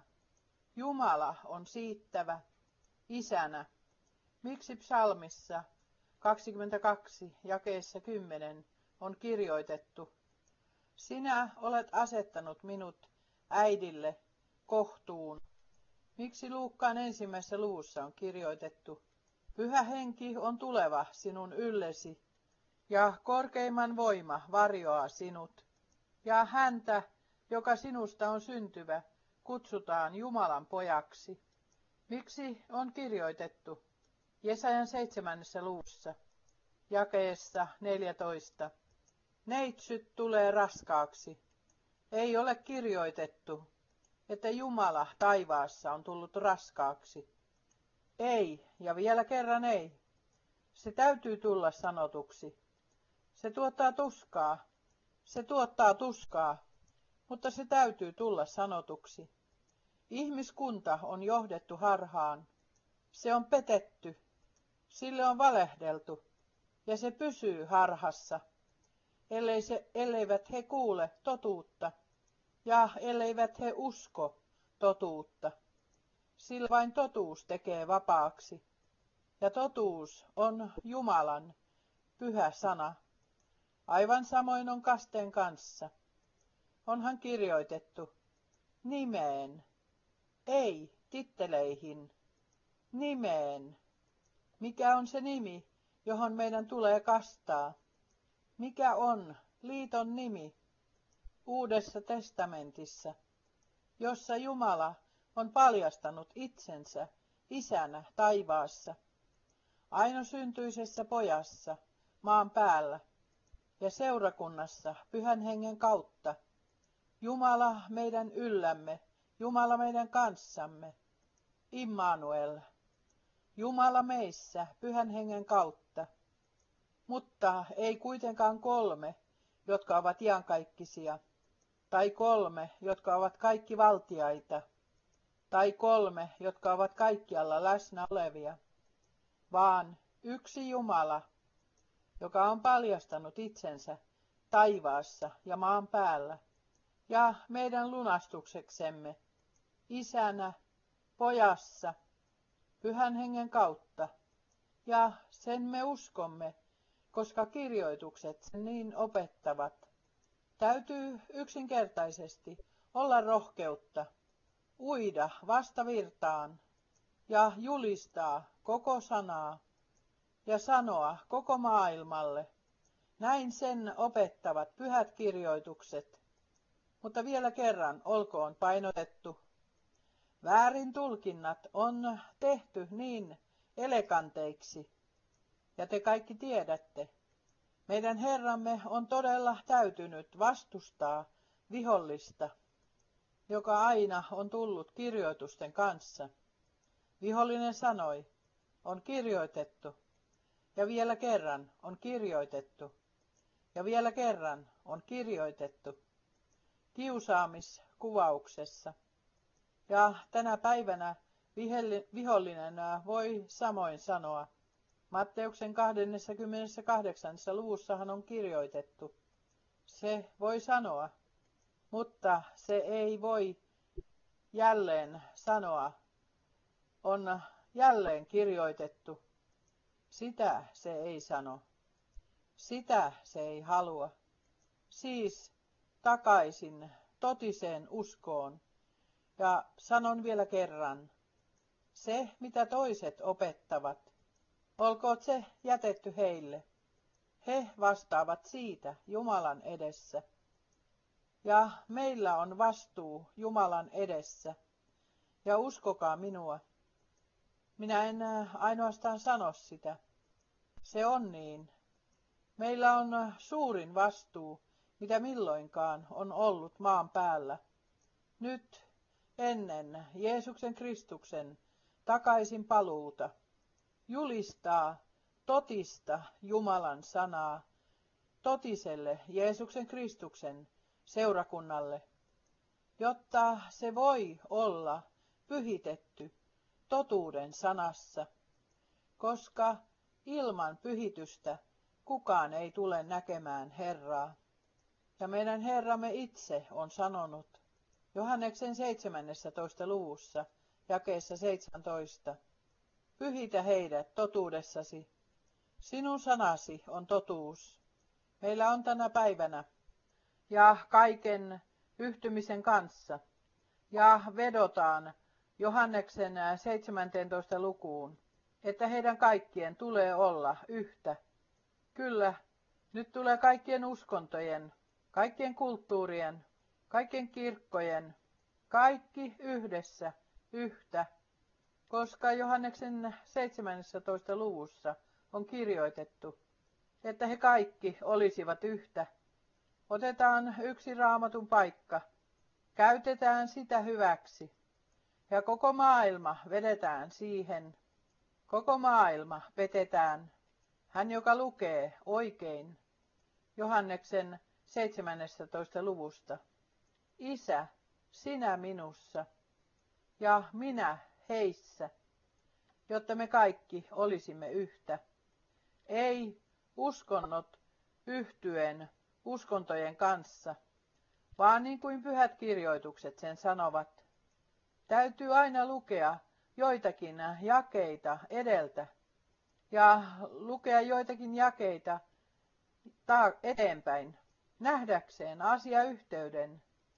Jumala on siittävä isänä. Miksi psalmissa 22, jakeessa 10 on kirjoitettu: Sinä olet asettanut minut äidille kohtuun. Miksi Luukkaan 1. luvussa on kirjoitettu: Pyhä henki on tuleva sinun yllesi, ja korkeimman voima varjoaa sinut, ja häntä, joka sinusta on syntyvä, kutsutaan Jumalan pojaksi. Miksi on kirjoitettu Jesajan 7. luvussa, jakeessa 14: Neitsyt tulee raskaaksi. Ei ole kirjoitettu, että Jumala taivaassa on tullut raskaaksi. Ei, ja vielä kerran ei. Se täytyy tulla sanotuksi. Se tuottaa tuskaa, mutta se täytyy tulla sanotuksi. Ihmiskunta on johdettu harhaan. Se on petetty. Sille on valehdeltu, ja se pysyy harhassa, elleivät he kuule totuutta, ja elleivät he usko totuutta. Sillä vain totuus tekee vapaaksi, ja totuus on Jumalan pyhä sana. Aivan samoin on kasteen kanssa. Onhan kirjoitettu nimeen, ei titteleihin, nimeen. Mikä on se nimi, johon meidän tulee kastaa? Mikä on liiton nimi Uudessa testamentissa, jossa Jumala on paljastanut itsensä isänä taivaassa, ainoasyntyisessä pojassa maan päällä ja seurakunnassa Pyhän Hengen kautta? Jumala meidän yllämme, Jumala meidän kanssamme, Immanuel, Jumala meissä Pyhän Hengen kautta. Mutta ei kuitenkaan 3, jotka ovat iankaikkisia, tai 3, jotka ovat kaikki valtiaita, tai 3, jotka ovat kaikkialla läsnä olevia, vaan yksi Jumala, joka on paljastanut itsensä taivaassa ja maan päällä, ja meidän lunastukseksemme, Isänä, Pojassa, Pyhän Hengen kautta, ja sen me uskomme, koska kirjoitukset sen niin opettavat. Täytyy yksinkertaisesti olla rohkeutta, uida vastavirtaan ja julistaa koko sanaa ja sanoa koko maailmalle. Näin sen opettavat pyhät kirjoitukset. Mutta vielä kerran olkoon painotettu. Väärin tulkinnat on tehty niin eleganteiksi, ja te kaikki tiedätte, meidän Herramme on todella täytynyt vastustaa vihollista, joka aina on tullut kirjoitusten kanssa. Vihollinen sanoi, on kirjoitettu, ja vielä kerran on kirjoitettu, ja vielä kerran on kirjoitettu kiusaamiskuvauksessa. Ja tänä päivänä vihollinen voi samoin sanoa. Matteuksen 28. luvussahan on kirjoitettu. Se voi sanoa, mutta se ei voi jälleen sanoa. On jälleen kirjoitettu. Sitä se ei sano. Sitä se ei halua. Siis takaisin totiseen uskoon. Ja sanon vielä kerran, se mitä toiset opettavat, olkoot se jätetty heille. He vastaavat siitä Jumalan edessä. Ja meillä on vastuu Jumalan edessä. Ja uskokaa minua. Minä en ainoastaan sano sitä. Se on niin. Meillä on suurin vastuu, mitä milloinkaan on ollut maan päällä. Nyt ennen Jeesuksen Kristuksen takaisin paluuta. Julistaa totista Jumalan sanaa totiselle Jeesuksen Kristuksen seurakunnalle, jotta se voi olla pyhitetty totuuden sanassa, koska ilman pyhitystä kukaan ei tule näkemään Herraa. Ja meidän Herramme itse on sanonut Johanneksen 17. luvussa, jakeessa 17, pyhitä heidät totuudessasi. Sinun sanasi on totuus. Meillä on tänä päivänä ja kaiken yhtymisen kanssa ja vedotaan Johanneksen 17. lukuun, että heidän kaikkien tulee olla yhtä. Kyllä, nyt tulee kaikkien uskontojen, kaikkien kulttuurien, kaikkien kirkkojen, kaikki yhdessä yhtä, koska Johanneksen 17. luvussa on kirjoitettu, että he kaikki olisivat yhtä. Otetaan yksi Raamatun paikka, käytetään sitä hyväksi ja koko maailma vedetään siihen. Koko maailma vetetään. Hän, joka lukee oikein Johanneksen 17. luvusta. Isä, sinä minussa ja minä heissä, jotta me kaikki olisimme yhtä. Ei uskonnot yhtyen uskontojen kanssa, vaan niin kuin pyhät kirjoitukset sen sanovat. Täytyy aina lukea joitakin jakeita edeltä ja lukea joitakin jakeita eteenpäin, nähdäkseen asiayhteyden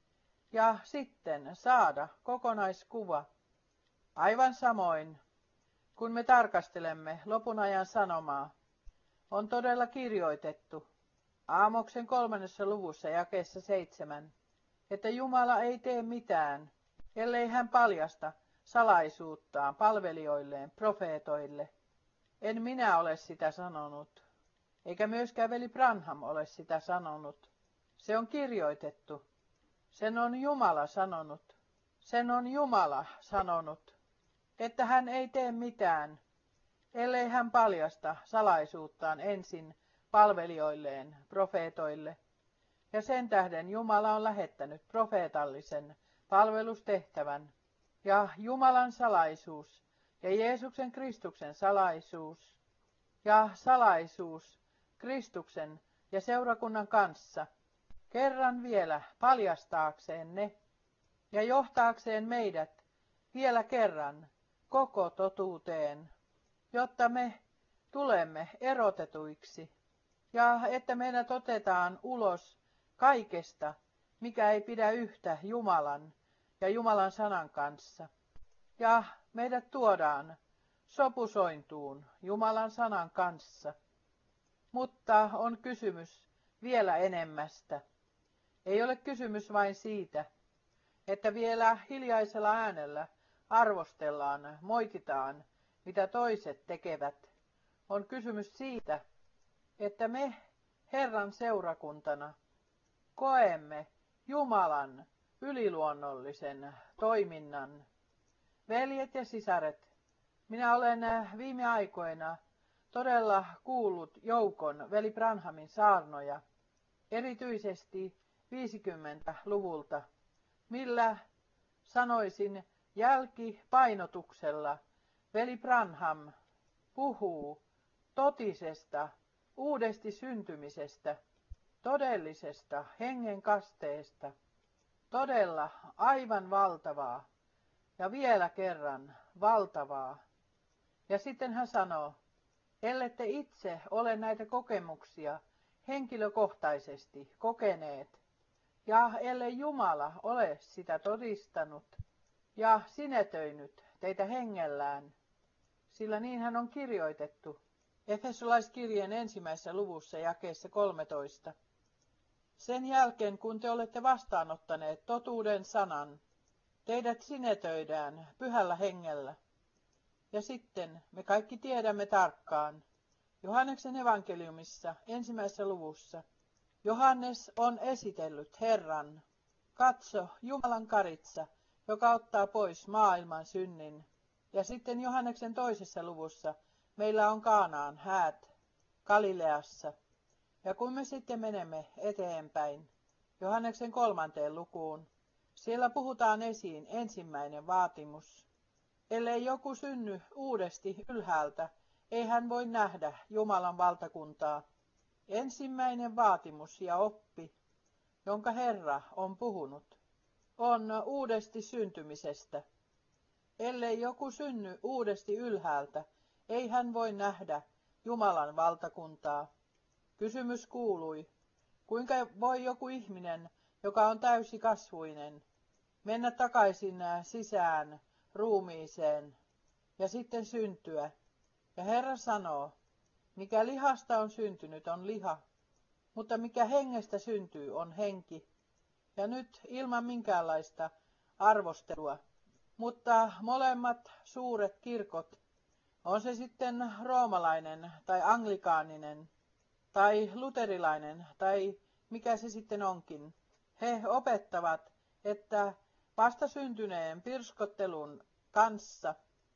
ja sitten saada kokonaiskuva. Aivan samoin, kun me tarkastelemme lopun ajan sanomaa, on todella kirjoitettu Aamoksen 3. luvussa jakeessa 7, että Jumala ei tee mitään, ellei hän paljasta salaisuuttaan palvelijoilleen, profeetoille. En minä ole sitä sanonut, eikä myöskään veli Branham ole sitä sanonut. Se on kirjoitettu. Sen on Jumala sanonut. Sen on Jumala sanonut, että hän ei tee mitään, ellei hän paljasta salaisuuttaan ensin palvelijoilleen, profeetoille. Ja sen tähden Jumala on lähettänyt profeetallisen palvelustehtävän. Ja Jumalan salaisuus ja Jeesuksen Kristuksen salaisuus ja salaisuus Kristuksen ja seurakunnan kanssa kerran vielä paljastaakseen ne ja johtaakseen meidät vielä kerran koko totuuteen, jotta me tulemme erotetuiksi ja että meidät otetaan ulos kaikesta, mikä ei pidä yhtä Jumalan ja Jumalan sanan kanssa. Ja meidät tuodaan sopusointuun Jumalan sanan kanssa. Mutta on kysymys vielä enemmästä. Ei ole kysymys vain siitä, että vielä hiljaisella äänellä arvostellaan, moititaan, mitä toiset tekevät. On kysymys siitä, että me Herran seurakuntana koemme Jumalan yliluonnollisen toiminnan. Veljet ja sisaret, minä olen viime aikoina todella kuullut joukon veli Branhamin saarnoja, erityisesti 50-luvulta, millä sanoisin jälkipainotuksella veli Branham puhuu totisesta, uudesti syntymisestä, todellisesta hengen kasteesta, todella aivan valtavaa ja vielä kerran valtavaa. Ja sitten hän sanoo, ellette itse ole näitä kokemuksia henkilökohtaisesti kokeneet, ja ellei Jumala ole sitä todistanut ja sinetöinyt teitä hengellään, sillä niin hän on kirjoitettu Efesolaiskirjeen 1. luvussa jakeessa 13. Sen jälkeen, kun te olette vastaanottaneet totuuden sanan, teidät sinetöidään pyhällä hengellä. Ja sitten me kaikki tiedämme tarkkaan, Johanneksen evankeliumissa 1. luvussa, Johannes on esitellyt Herran. Katso, Jumalan karitsa, joka ottaa pois maailman synnin. Ja sitten Johanneksen 2. luvussa meillä on Kaanaan häät Galileassa. Ja kun me sitten menemme eteenpäin Johanneksen 3. lukuun, siellä puhutaan esiin ensimmäinen vaatimus. Ellei joku synny uudesti ylhäältä, ei hän voi nähdä Jumalan valtakuntaa. Ensimmäinen vaatimus ja oppi, jonka Herra on puhunut, on uudesti syntymisestä. Ellei joku synny uudesti ylhäältä, ei hän voi nähdä Jumalan valtakuntaa. Kysymys kuului, kuinka voi joku ihminen, joka on täysikasvuinen, mennä takaisin sisään ruumiiseen ja sitten syntyä. Ja Herra sanoo, mikä lihasta on syntynyt on liha, mutta mikä hengestä syntyy on henki. Ja nyt ilman minkäänlaista arvostelua. Mutta molemmat suuret kirkot, on se sitten roomalainen tai anglikaaninen tai luterilainen tai mikä se sitten onkin, he opettavat, että vastasyntyneen pirskottelun kanssa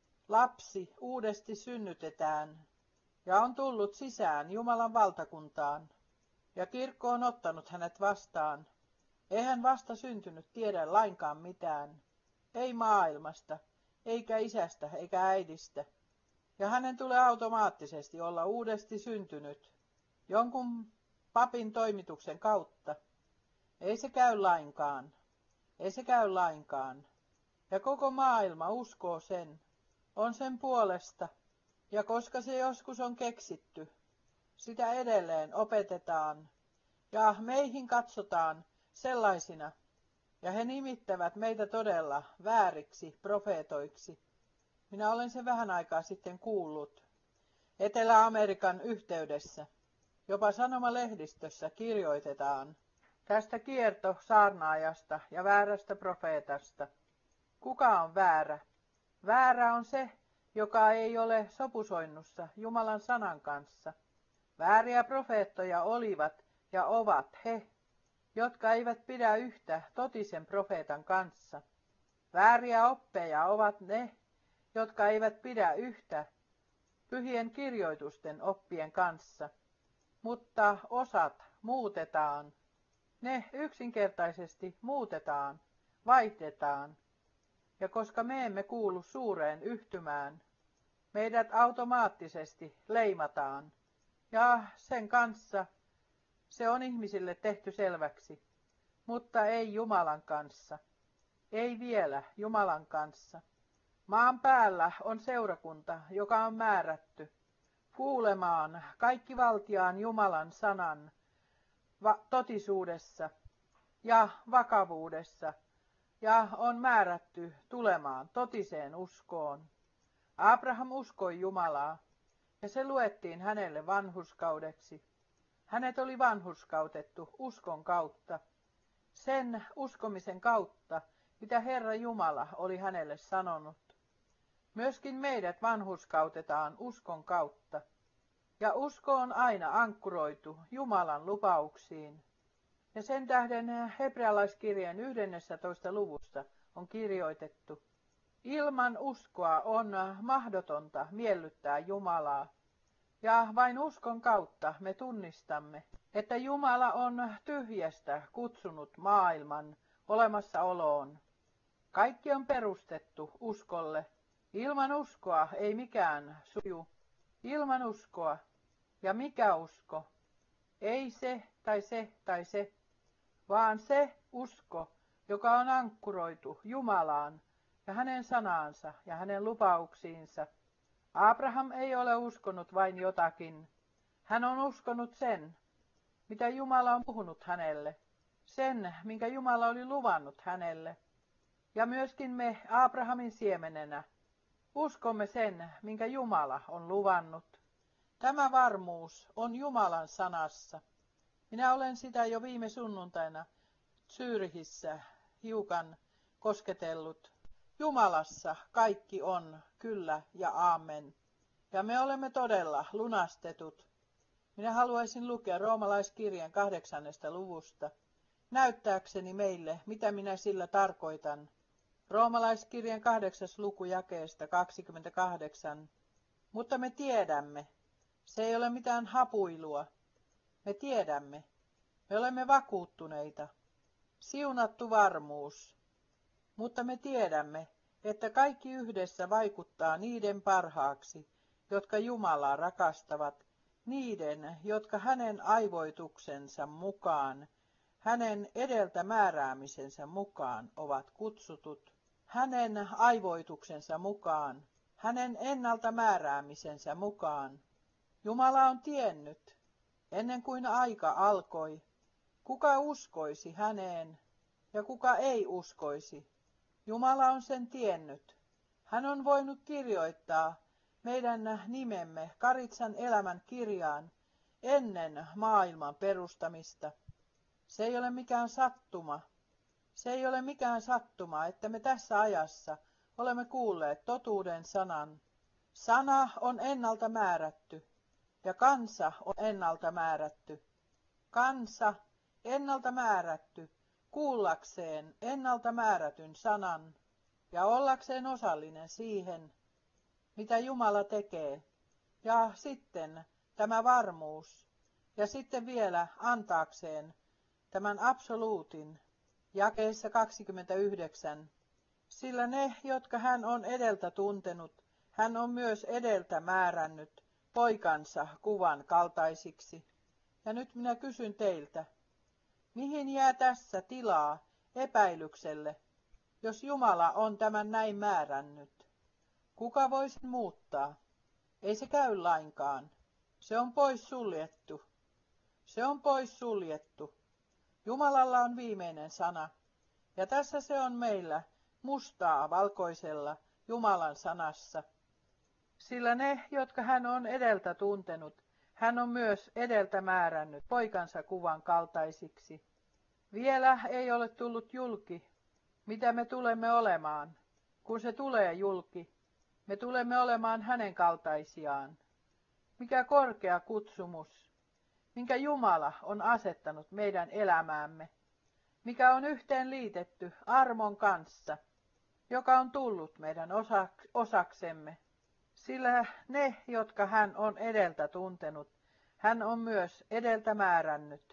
lapsi uudesti synnytetään ja on tullut sisään Jumalan valtakuntaan, ja kirkko on ottanut hänet vastaan. Eihän vasta syntynyt tiedä lainkaan mitään, ei maailmasta, eikä isästä eikä äidistä, ja hänen tulee automaattisesti olla uudesti syntynyt jonkun papin toimituksen kautta. Ei se käy lainkaan, ei se käy lainkaan, ja koko maailma uskoo sen, on sen puolesta, ja koska se joskus on keksitty, sitä edelleen opetetaan, ja meihin katsotaan sellaisina, ja he nimittävät meitä todella vääriksi profeetoiksi. Minä olen sen vähän aikaa sitten kuullut. Etelä-Amerikan yhteydessä, jopa sanomalehdistössä kirjoitetaan tästä kiertosaarnaajasta ja väärästä profeetasta. Kuka on väärä? Väärä on se, joka ei ole sopusoinnussa Jumalan sanan kanssa. Vääriä profeettoja olivat ja ovat he, jotka eivät pidä yhtä totisen profeetan kanssa. Vääriä oppeja ovat ne, jotka eivät pidä yhtä pyhien kirjoitusten oppien kanssa. Mutta osat muutetaan. Ne yksinkertaisesti muutetaan, vaihdetaan. Ja koska me emme kuulu suureen yhtymään, meidät automaattisesti leimataan. Ja sen kanssa se on ihmisille tehty selväksi, mutta ei Jumalan kanssa. Ei vielä Jumalan kanssa. Maan päällä on seurakunta, joka on määrätty kuulemaan kaikkivaltiaan Jumalan sanan totisuudessa ja vakavuudessa, ja on määrätty tulemaan totiseen uskoon. Abraham uskoi Jumalaa, ja se luettiin hänelle vanhurskaudeksi. Hänet oli vanhurskautettu uskon kautta, sen uskomisen kautta, mitä Herra Jumala oli hänelle sanonut. Myöskin meidät vanhurskautetaan uskon kautta, ja usko on aina ankkuroitu Jumalan lupauksiin. Ja sen tähden hebrealaiskirjeen 11. luvussa on kirjoitettu, ilman uskoa on mahdotonta miellyttää Jumalaa, ja vain uskon kautta me tunnistamme, että Jumala on tyhjästä kutsunut maailman olemassaoloon. Kaikki on perustettu uskolle. Ilman uskoa ei mikään suju. Ilman uskoa. Ja mikä usko? Ei se tai se tai se, vaan se usko, joka on ankkuroitu Jumalaan ja hänen sanaansa ja hänen lupauksiinsa. Abraham ei ole uskonut vain jotakin. Hän on uskonut sen, mitä Jumala on puhunut hänelle, sen, minkä Jumala oli luvannut hänelle. Ja myöskin me Abrahamin siemenenä uskomme sen, minkä Jumala on luvannut. Tämä varmuus on Jumalan sanassa. Minä olen sitä jo viime sunnuntaina Zyrihissä hiukan kosketellut. Jumalassa kaikki on kyllä ja aamen. Ja me olemme todella lunastetut. Minä haluaisin lukea roomalaiskirjan 8. luvusta, näyttääkseni meille, mitä minä sillä tarkoitan. Roomalaiskirjan 8. luku jakeesta 28. Mutta me tiedämme, se ei ole mitään hapuilua. Me tiedämme, me olemme vakuuttuneita. Siunattu varmuus. Mutta me tiedämme, että kaikki yhdessä vaikuttaa niiden parhaaksi, jotka Jumalaa rakastavat, niiden, jotka hänen aivoituksensa mukaan, hänen edeltä määräämisensä mukaan ovat kutsutut, hänen aivoituksensa mukaan, hänen ennalta määräämisensä mukaan. Jumala on tiennyt, ennen kuin aika alkoi, kuka uskoisi häneen ja kuka ei uskoisi. Jumala on sen tiennyt. Hän on voinut kirjoittaa meidän nimemme Karitsan elämän kirjaan ennen maailman perustamista. Se ei ole mikään sattuma. Se ei ole mikään sattuma, että me tässä ajassa olemme kuulleet totuuden sanan. Sana on ennalta määrätty ja kansa on ennalta määrätty. Kansa ennalta määrätty kuullakseen ennalta määrätyn sanan ja ollakseen osallinen siihen, mitä Jumala tekee. Ja sitten tämä varmuus ja sitten vielä antaakseen tämän absoluutin jakeessa 29. Sillä ne, jotka hän on edeltä tuntenut, hän on myös edeltä määrännyt poikansa kuvan kaltaisiksi. Ja nyt minä kysyn teiltä, mihin jää tässä tilaa epäilykselle, jos Jumala on tämän näin määrännyt? Kuka voi sen muuttaa? Ei se käy lainkaan. Se on pois suljettu. Se on pois suljettu. Jumalalla on viimeinen sana. Ja tässä se on meillä mustaa valkoisella Jumalan sanassa. Sillä ne, jotka hän on edeltä tuntenut, hän on myös edeltä määrännyt poikansa kuvan kaltaisiksi. Vielä ei ole tullut julki, mitä me tulemme olemaan. Kun se tulee julki, me tulemme olemaan hänen kaltaisiaan. Mikä korkea kutsumus, minkä Jumala on asettanut meidän elämäämme, mikä on yhteen liitetty armon kanssa, joka on tullut meidän osaksemme. Sillä ne, jotka hän on edeltä tuntenut, hän on myös edeltä määrännyt.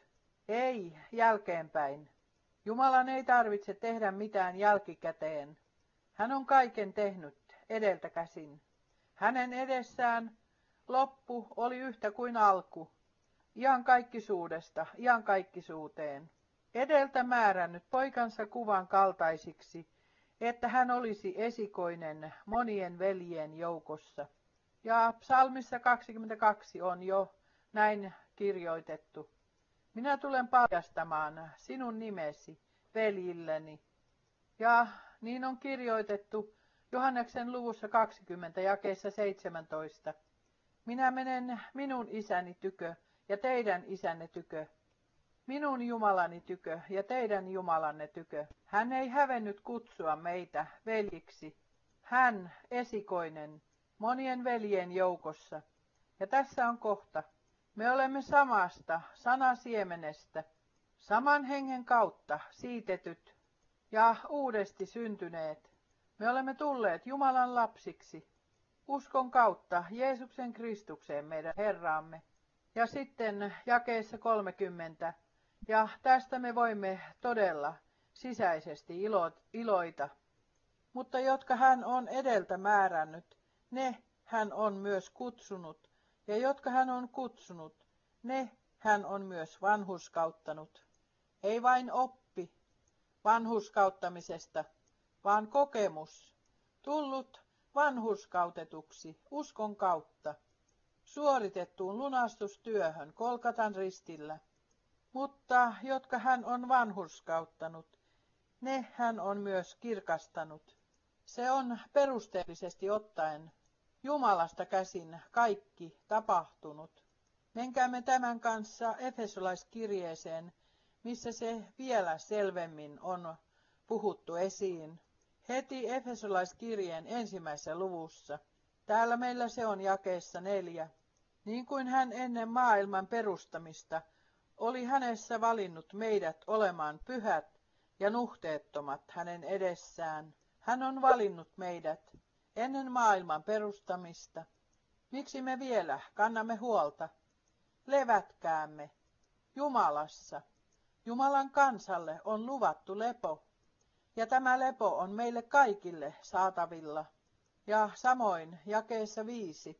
Ei jälkeenpäin. Jumalan ei tarvitse tehdä mitään jälkikäteen. Hän on kaiken tehnyt edeltä käsin. Hänen edessään loppu oli yhtä kuin alku. Iankaikkisuudesta iankaikkisuuteen. Edeltä määrännyt poikansa kuvan kaltaisiksi, että hän olisi esikoinen monien veljien joukossa. Ja psalmissa 22 on jo näin kirjoitettu. Minä tulen paljastamaan sinun nimesi veljilleni. Ja niin on kirjoitettu Johanneksen luvussa 20 jakeessa 17. Minä menen minun isäni tykö ja teidän isänne tykö. Minun Jumalani tykö ja teidän Jumalanne tykö. Hän ei hävennyt kutsua meitä veljiksi. Hän esikoinen monien veljien joukossa. Ja tässä on kohta. Me olemme samasta sanasiemenestä, saman hengen kautta siitetyt ja uudesti syntyneet. Me olemme tulleet Jumalan lapsiksi, uskon kautta Jeesuksen Kristukseen meidän Herraamme. Ja sitten jakeessa 30. Ja tästä me voimme todella sisäisesti iloita. Mutta jotka hän on edeltä määrännyt, ne hän on myös kutsunut. Ja jotka hän on kutsunut, ne hän on myös vanhurskauttanut. Ei vain oppi vanhurskauttamisesta, vaan kokemus, tullut vanhurskautetuksi uskon kautta, suoritettuun lunastustyöhön Kolkatan ristillä. Mutta jotka hän on vanhurskauttanut, ne hän on myös kirkastanut. Se on perusteellisesti ottaen Jumalasta käsin kaikki tapahtunut. Menkäämme tämän kanssa Efesolaiskirjeeseen, missä se vielä selvemmin on puhuttu esiin. Heti Efesolaiskirjeen 1. luvussa. Täällä meillä se on jakeessa 4. Niin kuin hän ennen maailman perustamista oli hänessä valinnut meidät olemaan pyhät ja nuhteettomat hänen edessään. Hän on valinnut meidät ennen maailman perustamista. Miksi me vielä kannamme huolta? Levätkäämme Jumalassa. Jumalan kansalle on luvattu lepo, ja tämä lepo on meille kaikille saatavilla. Ja samoin jakeessa 5.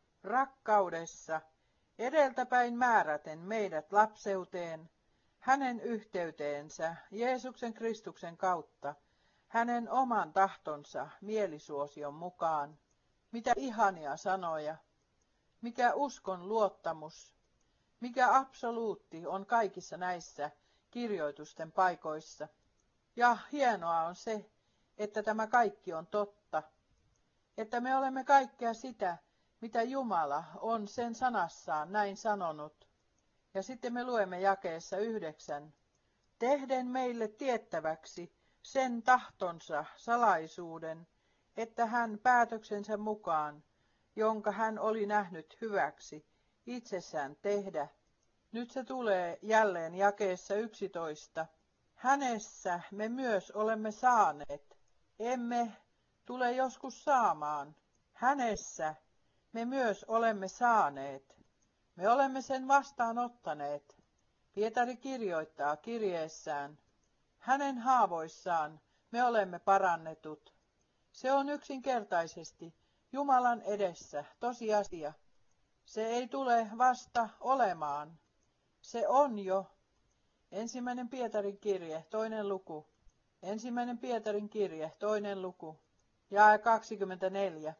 Rakkaudessa edeltäpäin määräten meidät lapseuteen, hänen yhteyteensä Jeesuksen Kristuksen kautta, hänen oman tahtonsa mielisuosion mukaan. Mitä ihania sanoja. mikä uskon luottamus, mikä absoluutti on kaikissa näissä kirjoitusten paikoissa. Ja hienoa on se, että tämä kaikki on totta, että me olemme kaikkea sitä, mitä Jumala on sen sanassaan näin sanonut. Ja sitten me luemme jakeessa 9. Tehden meille tiettäväksi sen tahtonsa salaisuuden, että hän päätöksensä mukaan, jonka hän oli nähnyt hyväksi, itsessään tehdä. Nyt se tulee jälleen jakeessa 11. Hänessä me myös olemme saaneet, emme tule joskus saamaan. Hänessä me myös olemme saaneet. Me olemme sen vastaanottaneet. Pietari kirjoittaa kirjeessään, hänen haavoissaan me olemme parannetut. Se on yksinkertaisesti Jumalan edessä tosiasia. Se ei tule vasta olemaan. Se on jo. 1. Pietarin kirje, 2. luku. 1. Pietarin kirje, 2. luku. Jae 24.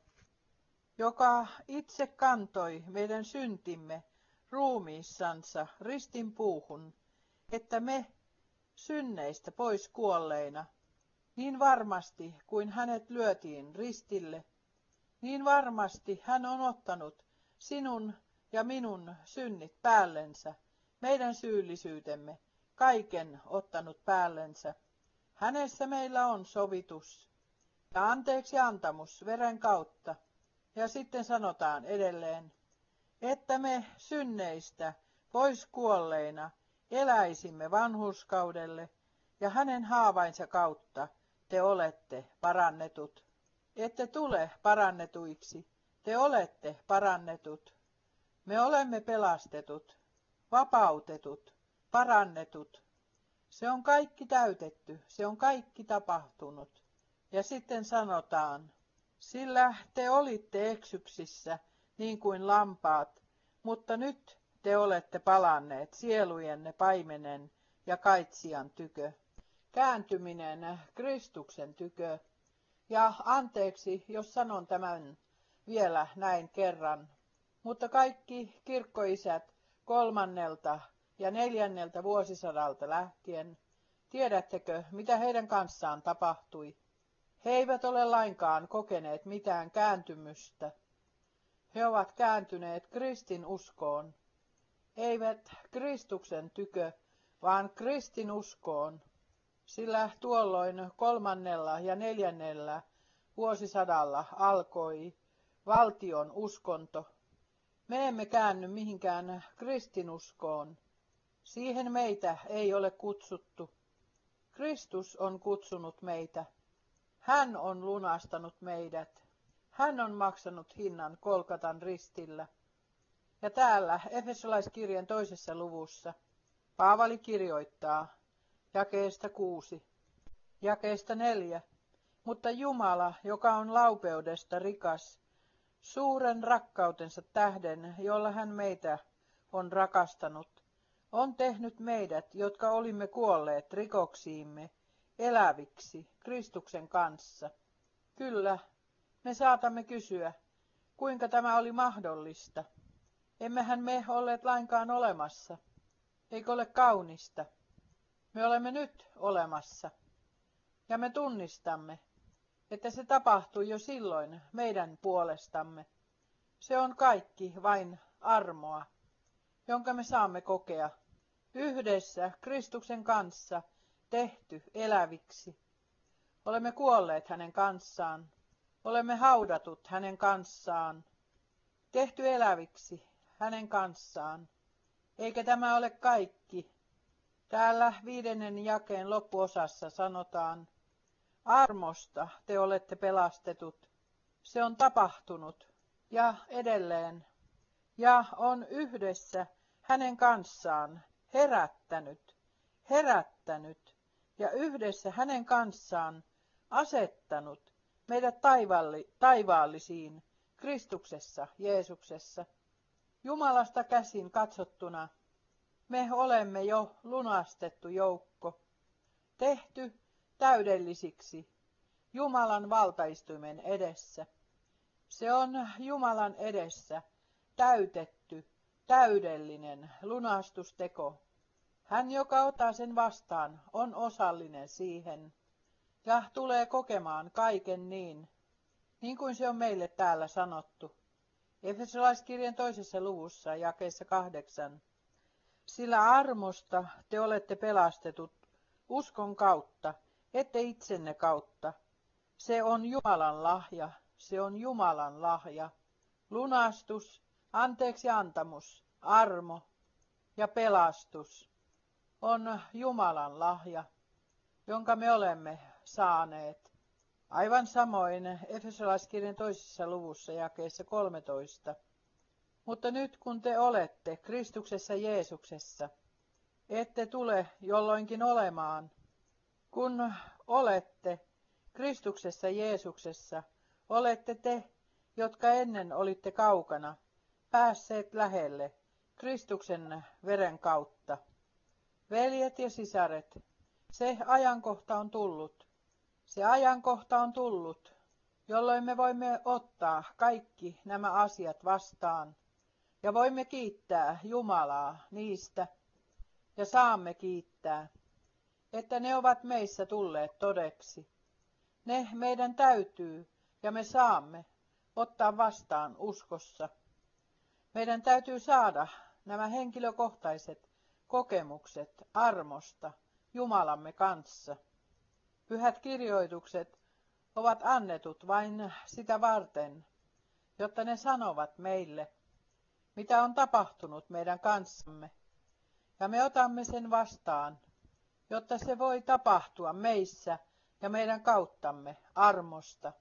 Joka itse kantoi meidän syntimme ruumiissansa ristin puuhun, että me synneistä pois kuolleina, niin varmasti kuin hänet lyötiin ristille, niin varmasti hän on ottanut sinun ja minun synnit päällensä, meidän syyllisyytemme, kaiken ottanut päällensä. Hänessä meillä on sovitus ja anteeksi antamus veren kautta. Ja sitten sanotaan edelleen, että me synneistä pois kuolleina eläisimme vanhurskaudelle ja hänen haavainsa kautta te olette parannetut. Ette tule parannetuiksi, te olette parannetut. Me olemme pelastetut, vapautetut, parannetut. Se on kaikki täytetty, se on kaikki tapahtunut. Ja sitten sanotaan, sillä te olitte eksyksissä niin kuin lampaat, mutta nyt te olette palanneet sielujenne paimenen ja kaitsijan tykö. Kääntyminen Kristuksen tykö. Ja anteeksi, jos sanon tämän vielä näin kerran, mutta kaikki kirkkoisät 3. ja 4. vuosisadalta lähtien, tiedättekö, mitä heidän kanssaan tapahtui? He eivät ole lainkaan kokeneet mitään kääntymystä. He ovat kääntyneet kristinuskoon. Eivät Kristuksen tykö, vaan kristinuskoon. Sillä tuolloin 3. ja 4. vuosisadalla alkoi valtion uskonto. Me emme käänny mihinkään kristinuskoon. Siihen meitä ei ole kutsuttu. Kristus on kutsunut meitä. Hän on lunastanut meidät. Hän on maksanut hinnan Kolkatan ristillä. Ja täällä Efesolaiskirjan 2. luvussa Paavali kirjoittaa jakeesta 6, jakeesta 4. Mutta Jumala, joka on laupeudesta rikas, suuren rakkautensa tähden, jolla hän meitä on rakastanut, on tehnyt meidät, jotka olimme kuolleet rikoksiimme, eläviksi Kristuksen kanssa. Kyllä, me saatamme kysyä, kuinka tämä oli mahdollista. Emmehän me olleet lainkaan olemassa. Eikö ole kaunista? Me olemme nyt olemassa. Ja me tunnistamme, että se tapahtui jo silloin meidän puolestamme. Se on kaikki vain armoa, jonka me saamme kokea yhdessä Kristuksen kanssa tehty eläviksi. Olemme kuolleet hänen kanssaan, olemme haudatut hänen kanssaan, tehty eläviksi hänen kanssaan. Eikä tämä ole kaikki. Täällä 5. jakeen loppuosassa sanotaan, armosta te olette pelastetut. Se on tapahtunut. Ja edelleen. Ja on yhdessä hänen kanssaan herättänyt ja yhdessä hänen kanssaan asettanut meidät taivaallisiin Kristuksessa, Jeesuksessa. Jumalasta käsin katsottuna me olemme jo lunastettu joukko, tehty täydellisiksi Jumalan valtaistuimen edessä. Se on Jumalan edessä täytetty, täydellinen lunastusteko. Hän, joka ottaa sen vastaan, on osallinen siihen ja tulee kokemaan kaiken niin kuin se on meille täällä sanottu. Efesolaiskirjan 2. luvussa jakeessa 8. Sillä armosta te olette pelastetut uskon kautta, ette itsenne kautta. Se on Jumalan lahja, se on Jumalan lahja. Lunastus, anteeksi antamus, armo ja pelastus on Jumalan lahja, jonka me olemme saaneet. Aivan samoin Efesolaiskirjan 2. luvussa jakeessa 13. Mutta nyt kun te olette Kristuksessa Jeesuksessa, ette tule jolloinkin olemaan. Kun olette Kristuksessa Jeesuksessa, olette te, jotka ennen olitte kaukana, päässeet lähelle Kristuksen veren kautta. Veljet ja sisaret, se ajankohta on tullut. Se ajankohta on tullut, jolloin me voimme ottaa kaikki nämä asiat vastaan ja voimme kiittää Jumalaa niistä ja saamme kiittää, että ne ovat meissä tulleet todeksi. Ne meidän täytyy ja me saamme ottaa vastaan uskossa. Meidän täytyy saada nämä henkilökohtaiset kokemukset armosta Jumalamme kanssa. Pyhät kirjoitukset ovat annetut vain sitä varten, jotta ne sanovat meille, mitä on tapahtunut meidän kanssamme, ja me otamme sen vastaan, jotta se voi tapahtua meissä ja meidän kauttamme armosta.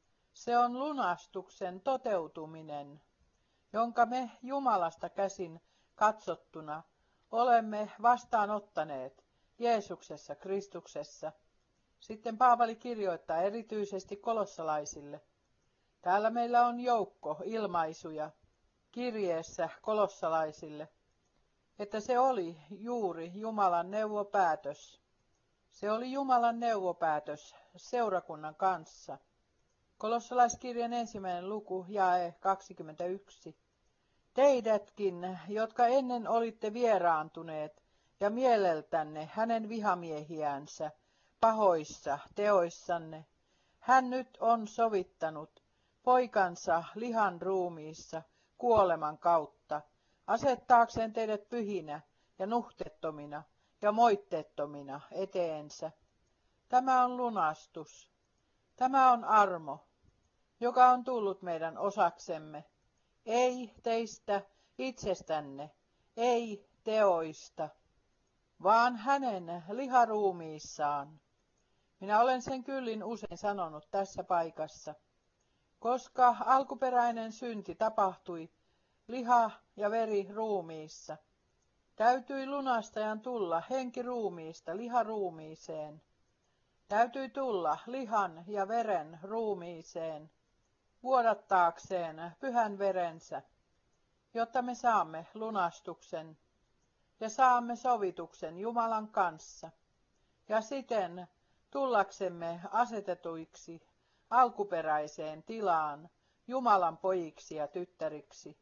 Se on lunastuksen toteutuminen, jonka me Jumalasta käsin katsottuna olemme vastaanottaneet Jeesuksessa Kristuksessa. Sitten Paavali kirjoittaa erityisesti kolossalaisille. Täällä meillä on joukko ilmaisuja kirjeessä kolossalaisille, että se oli juuri Jumalan neuvopäätös. Se oli Jumalan neuvopäätös seurakunnan kanssa. Kolossalaiskirjan 1. luku, jae 21. Teidätkin, jotka ennen olitte vieraantuneet ja mieleltänne hänen vihamiehiänsä, pahoissa teoissanne, hän nyt on sovittanut poikansa lihan ruumiissa kuoleman kautta, asettaakseen teidät pyhinä ja nuhteettomina ja moitteettomina eteensä. Tämä on lunastus. Tämä on armo, joka on tullut meidän osaksemme. Ei teistä itsestänne, ei teoista, vaan hänen liharuumiissaan. Minä olen sen kyllin usein sanonut tässä paikassa, koska alkuperäinen synti tapahtui liha- ja veriruumiissa. Täytyi lunastajan tulla henkiruumiista liharuumiiseen. Täytyi tulla lihan ja veren ruumiiseen, vuodattaakseen pyhän verensä, jotta me saamme lunastuksen ja saamme sovituksen Jumalan kanssa, ja siten tullaksemme asetetuiksi alkuperäiseen tilaan Jumalan pojiksi ja tyttäriksi.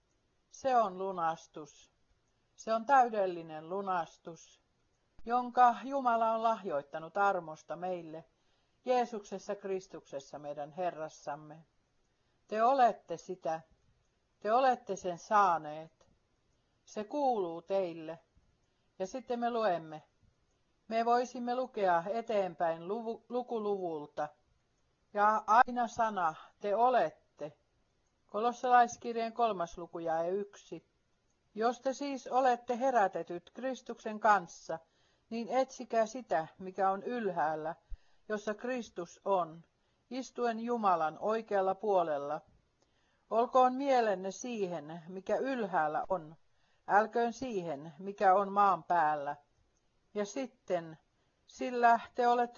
Se on lunastus. Se on täydellinen lunastus, jonka Jumala on lahjoittanut armosta meille Jeesuksessa Kristuksessa meidän Herrassamme. Te olette sitä, te olette sen saaneet. Se kuuluu teille. Ja sitten me luemme. Me voisimme lukea eteenpäin lukuluvulta. Ja aina sana, te olette. Kolossalaiskirjan 3. luku jae 1. Jos te siis olette herätetyt Kristuksen kanssa, niin etsikää sitä, mikä on ylhäällä, jossa Kristus on, istuen Jumalan oikealla puolella. Olkoon mielenne siihen, mikä ylhäällä on, älköön siihen, mikä on maan päällä. Ja sitten, sillä te olette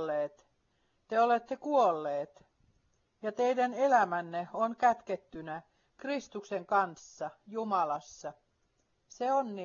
kuolleet, ja teidän elämänne on kätkettynä Kristuksen kanssa Jumalassa. Se on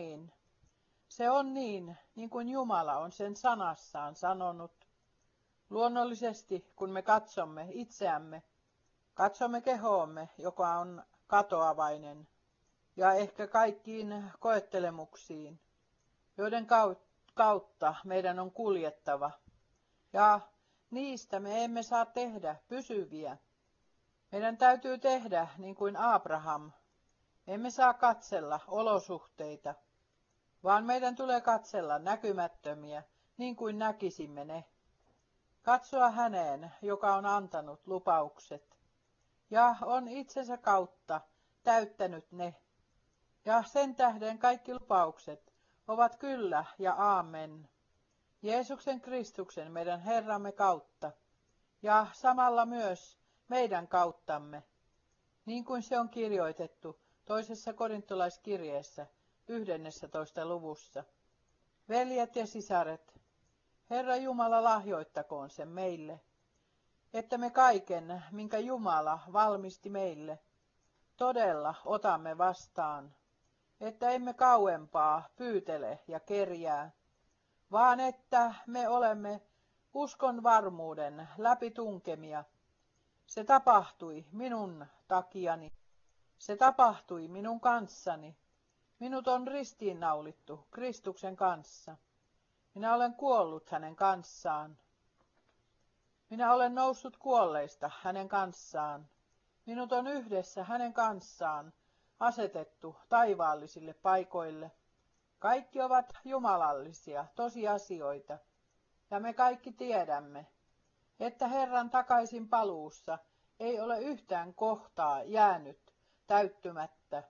niin kuin Jumala on sen sanassaan sanonut. Luonnollisesti, kun me katsomme itseämme, katsomme kehoomme, joka on katoavainen, ja ehkä kaikkiin koettelemuksiin, joiden kautta meidän on kuljettava. Ja niistä me emme saa tehdä pysyviä. Meidän täytyy tehdä niin kuin Abraham. Me emme saa katsella olosuhteita, vaan meidän tulee katsella näkymättömiä, niin kuin näkisimme ne. Katsoa häneen, joka on antanut lupaukset, ja on itsensä kautta täyttänyt ne. Ja sen tähden kaikki lupaukset ovat kyllä ja aamen. Jeesuksen Kristuksen meidän Herramme kautta, ja samalla myös meidän kauttamme, niin kuin se on kirjoitettu toisessa korintolaiskirjeessä 11. luvussa. Veljet ja sisaret, Herra Jumala lahjoittakoon sen meille, että me kaiken, minkä Jumala valmisti meille, todella otamme vastaan, että emme kauempaa pyytele ja kerjää, vaan että me olemme uskon varmuuden läpitunkemia. Se tapahtui minun takiani, se tapahtui minun kanssani. Minut on ristiinnaulittu Kristuksen kanssa. Minä olen kuollut hänen kanssaan. Minä olen noussut kuolleista hänen kanssaan. Minut on yhdessä hänen kanssaan asetettu taivaallisille paikoille. Kaikki ovat jumalallisia tosiasioita, ja me kaikki tiedämme, että Herran takaisin paluussa ei ole yhtään kohtaa jäänyt täyttymättä.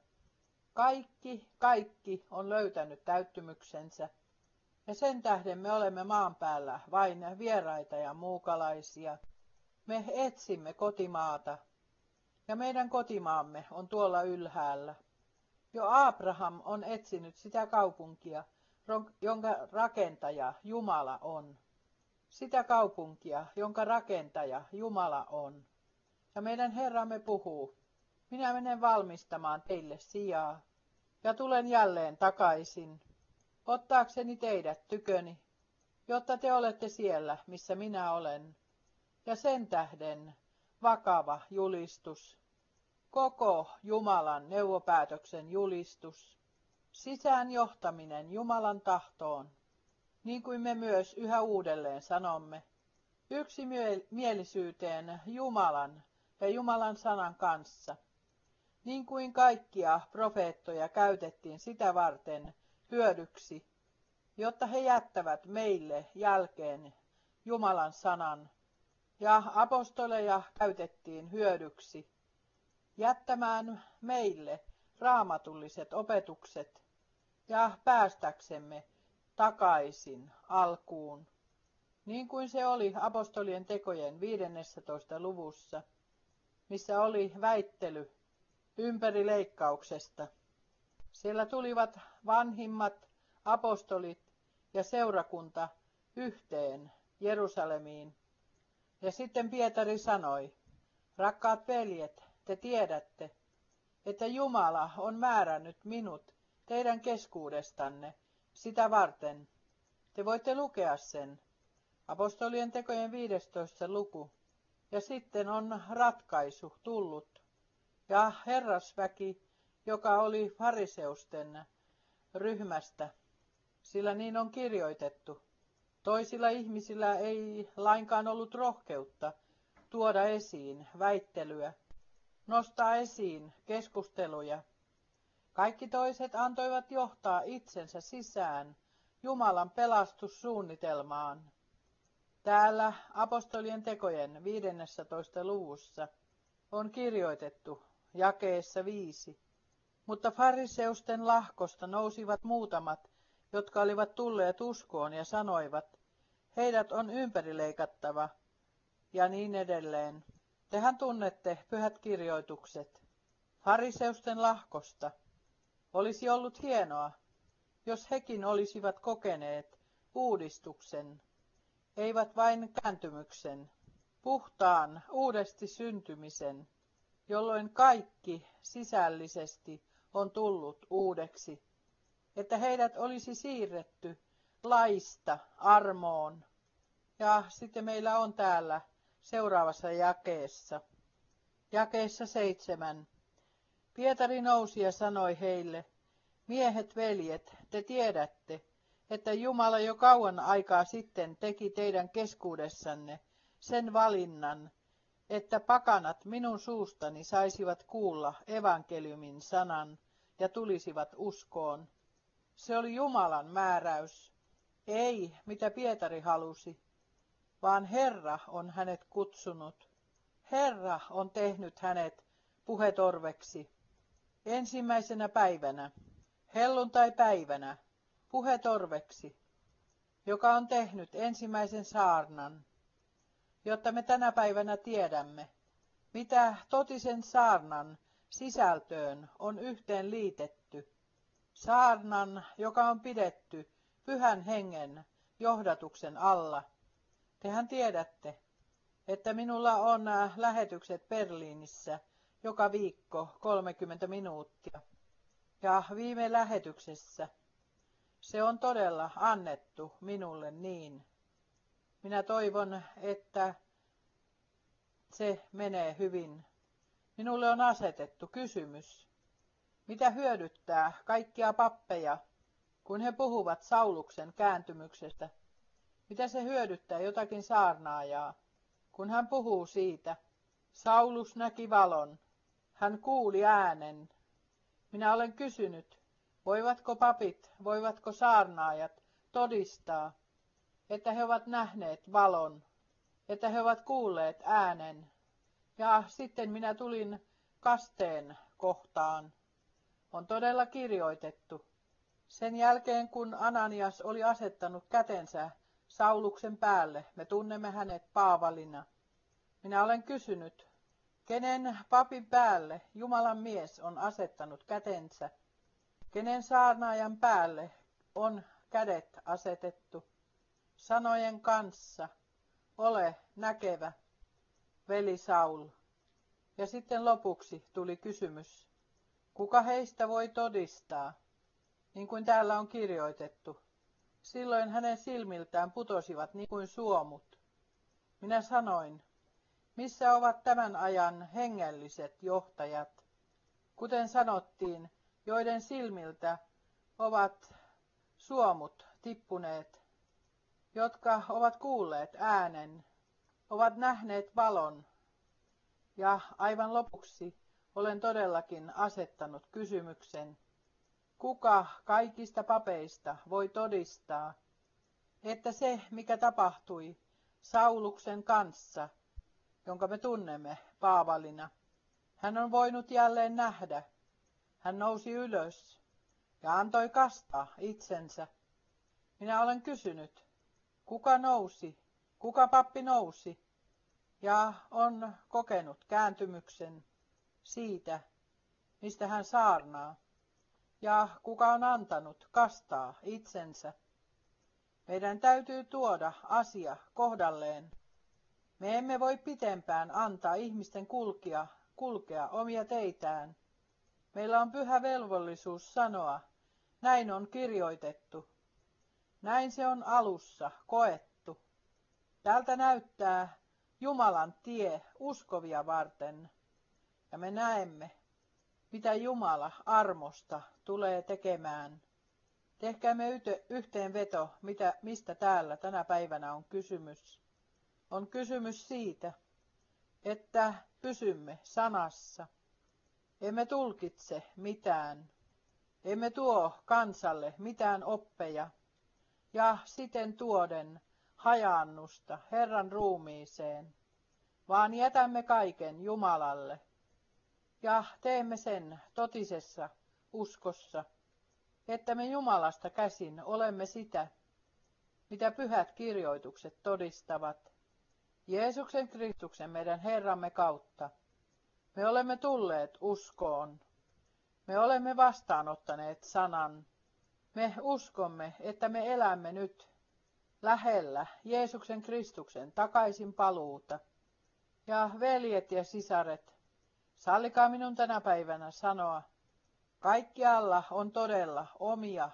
Kaikki on löytänyt täyttymyksensä, ja sen tähden me olemme maan päällä vain vieraita ja muukalaisia. Me etsimme kotimaata, ja meidän kotimaamme on tuolla ylhäällä. Jo Abraham on etsinyt sitä kaupunkia, jonka rakentaja Jumala on. Sitä kaupunkia, jonka rakentaja Jumala on. Ja meidän Herramme puhuu, minä menen valmistamaan teille sijaa, ja tulen jälleen takaisin, ottaakseni teidät tyköni, jotta te olette siellä, missä minä olen. Ja sen tähden vakava julistus, koko Jumalan neuvopäätöksen julistus, sisään johtaminen Jumalan tahtoon, niin kuin me myös yhä uudelleen sanomme, yksimielisyyteen Jumalan ja Jumalan sanan kanssa, niin kuin kaikkia profeettoja käytettiin sitä varten hyödyksi, jotta he jättävät meille jälkeen Jumalan sanan, ja apostoleja käytettiin hyödyksi, jättämään meille raamatulliset opetukset ja päästäksemme takaisin alkuun, niin kuin se oli apostolien tekojen 15. luvussa, missä oli väittely ympärileikkauksesta. Siellä tulivat vanhimmat apostolit ja seurakunta yhteen Jerusalemiin. Ja sitten Pietari sanoi, rakkaat veljet, te tiedätte, että Jumala on määrännyt minut teidän keskuudestanne sitä varten. Te voitte lukea sen. Apostolien tekojen 15. luku. Ja sitten on ratkaisu tullut. Ja herrasväki, joka oli fariseusten ryhmästä, sillä niin on kirjoitettu. Toisilla ihmisillä ei lainkaan ollut rohkeutta tuoda esiin väittelyä, nostaa esiin keskusteluja. Kaikki toiset antoivat johtaa itsensä sisään Jumalan pelastussuunnitelmaan. Täällä apostolien tekojen 15. luvussa on kirjoitettu jakeessa 5. Mutta fariseusten lahkosta nousivat muutamat, jotka olivat tulleet uskoon ja sanoivat, heidät on ympärileikattava ja niin edelleen. Tehän tunnette pyhät kirjoitukset. Fariseusten lahkosta olisi ollut hienoa, jos hekin olisivat kokeneet uudistuksen, eivät vain kääntymyksen, puhtaan uudesti syntymisen, jolloin kaikki sisällisesti on tullut uudeksi, että heidät olisi siirretty laista armoon. Ja sitten meillä on täällä seuraavassa jakeessa 7. Pietari nousi ja sanoi heille, miehet, veljet, te tiedätte, että Jumala jo kauan aikaa sitten teki teidän keskuudessanne sen valinnan, että pakanat minun suustani saisivat kuulla evankeliumin sanan ja tulisivat uskoon. Se oli Jumalan määräys, ei mitä Pietari halusi, vaan Herra on hänet kutsunut. Herra on tehnyt hänet puhetorveksi. Ensimmäisenä päivänä, helluntai-päivänä, puhetorveksi, joka on tehnyt ensimmäisen saarnan, jotta me tänä päivänä tiedämme, mitä totisen saarnan sisältöön on yhteen liitetty. Saarnan, joka on pidetty Pyhän Hengen johdatuksen alla. Tehän tiedätte, että minulla on lähetykset Berliinissä joka viikko 30 minuuttia. Ja viime lähetyksessä se on todella annettu minulle niin. Minä toivon, että se menee hyvin. Minulle on asetettu kysymys, mitä hyödyttää kaikkia pappeja, kun he puhuvat Sauluksen kääntymyksestä. Mitä se hyödyttää jotakin saarnaajaa, kun hän puhuu siitä. Saulus näki valon, hän kuuli äänen. Minä olen kysynyt, voivatko papit, voivatko saarnaajat todistaa, että he ovat nähneet valon, että he ovat kuulleet äänen. Ja sitten minä tulin kasteen kohtaan. On todella kirjoitettu. Sen jälkeen kun Ananias oli asettanut kätensä Sauluksen päälle, me tunnemme hänet Paavalina. Minä olen kysynyt, kenen papin päälle Jumalan mies on asettanut kätensä, kenen saarnaajan päälle on kädet asetettu, sanojen kanssa, ole näkevä, veli Saul. Ja sitten lopuksi tuli kysymys, kuka heistä voi todistaa, niin kuin täällä on kirjoitettu. Silloin hänen silmiltään putosivat niin kuin suomut. Minä sanoin, missä ovat tämän ajan hengelliset johtajat, kuten sanottiin, joiden silmiltä ovat suomut tippuneet, jotka ovat kuulleet äänen, ovat nähneet valon. Ja aivan lopuksi olen todellakin asettanut kysymyksen, kuka kaikista papeista voi todistaa, että se, mikä tapahtui Sauluksen kanssa, jonka me tunnemme Paavalina, hän on voinut jälleen nähdä. Hän nousi ylös ja antoi kastaa itsensä. Minä olen kysynyt, kuka nousi, kuka pappi nousi ja on kokenut kääntymyksen siitä, mistä hän saarnaa, ja kuka on antanut kastaa itsensä. Meidän täytyy tuoda asia kohdalleen. Me emme voi pitempään antaa ihmisten kulkea omia teitään. Meillä on pyhä velvollisuus sanoa, näin on kirjoitettu. Näin se on alussa koettu. Täältä näyttää Jumalan tie uskovia varten. Ja me näemme, mitä Jumala armosta tulee tekemään. Tehkäämme yhteenveto, mistä täällä tänä päivänä on kysymys. On kysymys siitä, että pysymme sanassa. Emme tulkitse mitään. Emme tuo kansalle mitään oppeja. Ja siten tuoden hajaannusta Herran ruumiiseen, vaan jätämme kaiken Jumalalle. Ja teemme sen totisessa uskossa, että me Jumalasta käsin olemme sitä, mitä pyhät kirjoitukset todistavat. Jeesuksen Kristuksen meidän Herramme kautta. Me olemme tulleet uskoon. Me olemme vastaanottaneet sanan. Me uskomme, että me elämme nyt lähellä Jeesuksen Kristuksen takaisin paluuta. Ja veljet ja sisaret, sallikaa minun tänä päivänä sanoa, kaikkialla on todella omia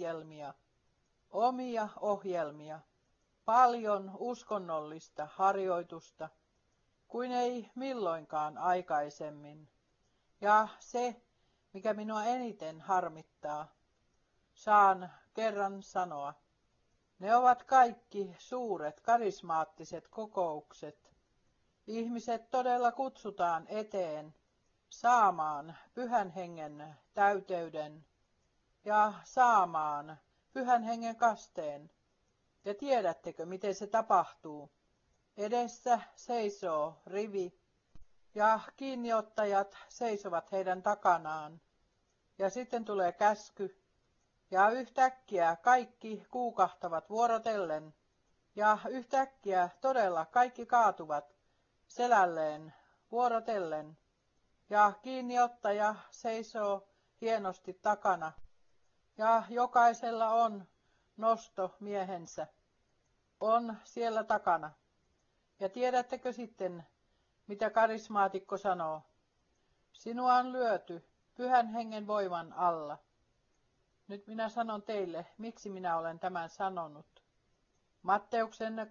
ohjelmia, paljon uskonnollista harjoitusta, kuin ei milloinkaan aikaisemmin. Ja se, mikä minua eniten harmittaa, saan kerran sanoa. Ne ovat kaikki suuret karismaattiset kokoukset. Ihmiset todella kutsutaan eteen saamaan Pyhän Hengen täyteyden ja saamaan Pyhän Hengen kasteen. Ja tiedättekö, miten se tapahtuu? Edessä seisoo rivi ja kiinniottajat seisovat heidän takanaan. Ja sitten tulee käsky ja yhtäkkiä kaikki kuukahtavat vuorotellen ja yhtäkkiä todella kaikki kaatuvat selälleen vuorotellen. Ja kiinniottaja seisoo hienosti takana ja jokaisella on nostomiehensä, on siellä takana. Ja tiedättekö sitten, mitä karismaatikko sanoo? Sinua on lyöty Pyhän Hengen voiman alla. Nyt minä sanon teille, miksi minä olen tämän sanonut. Matteuksen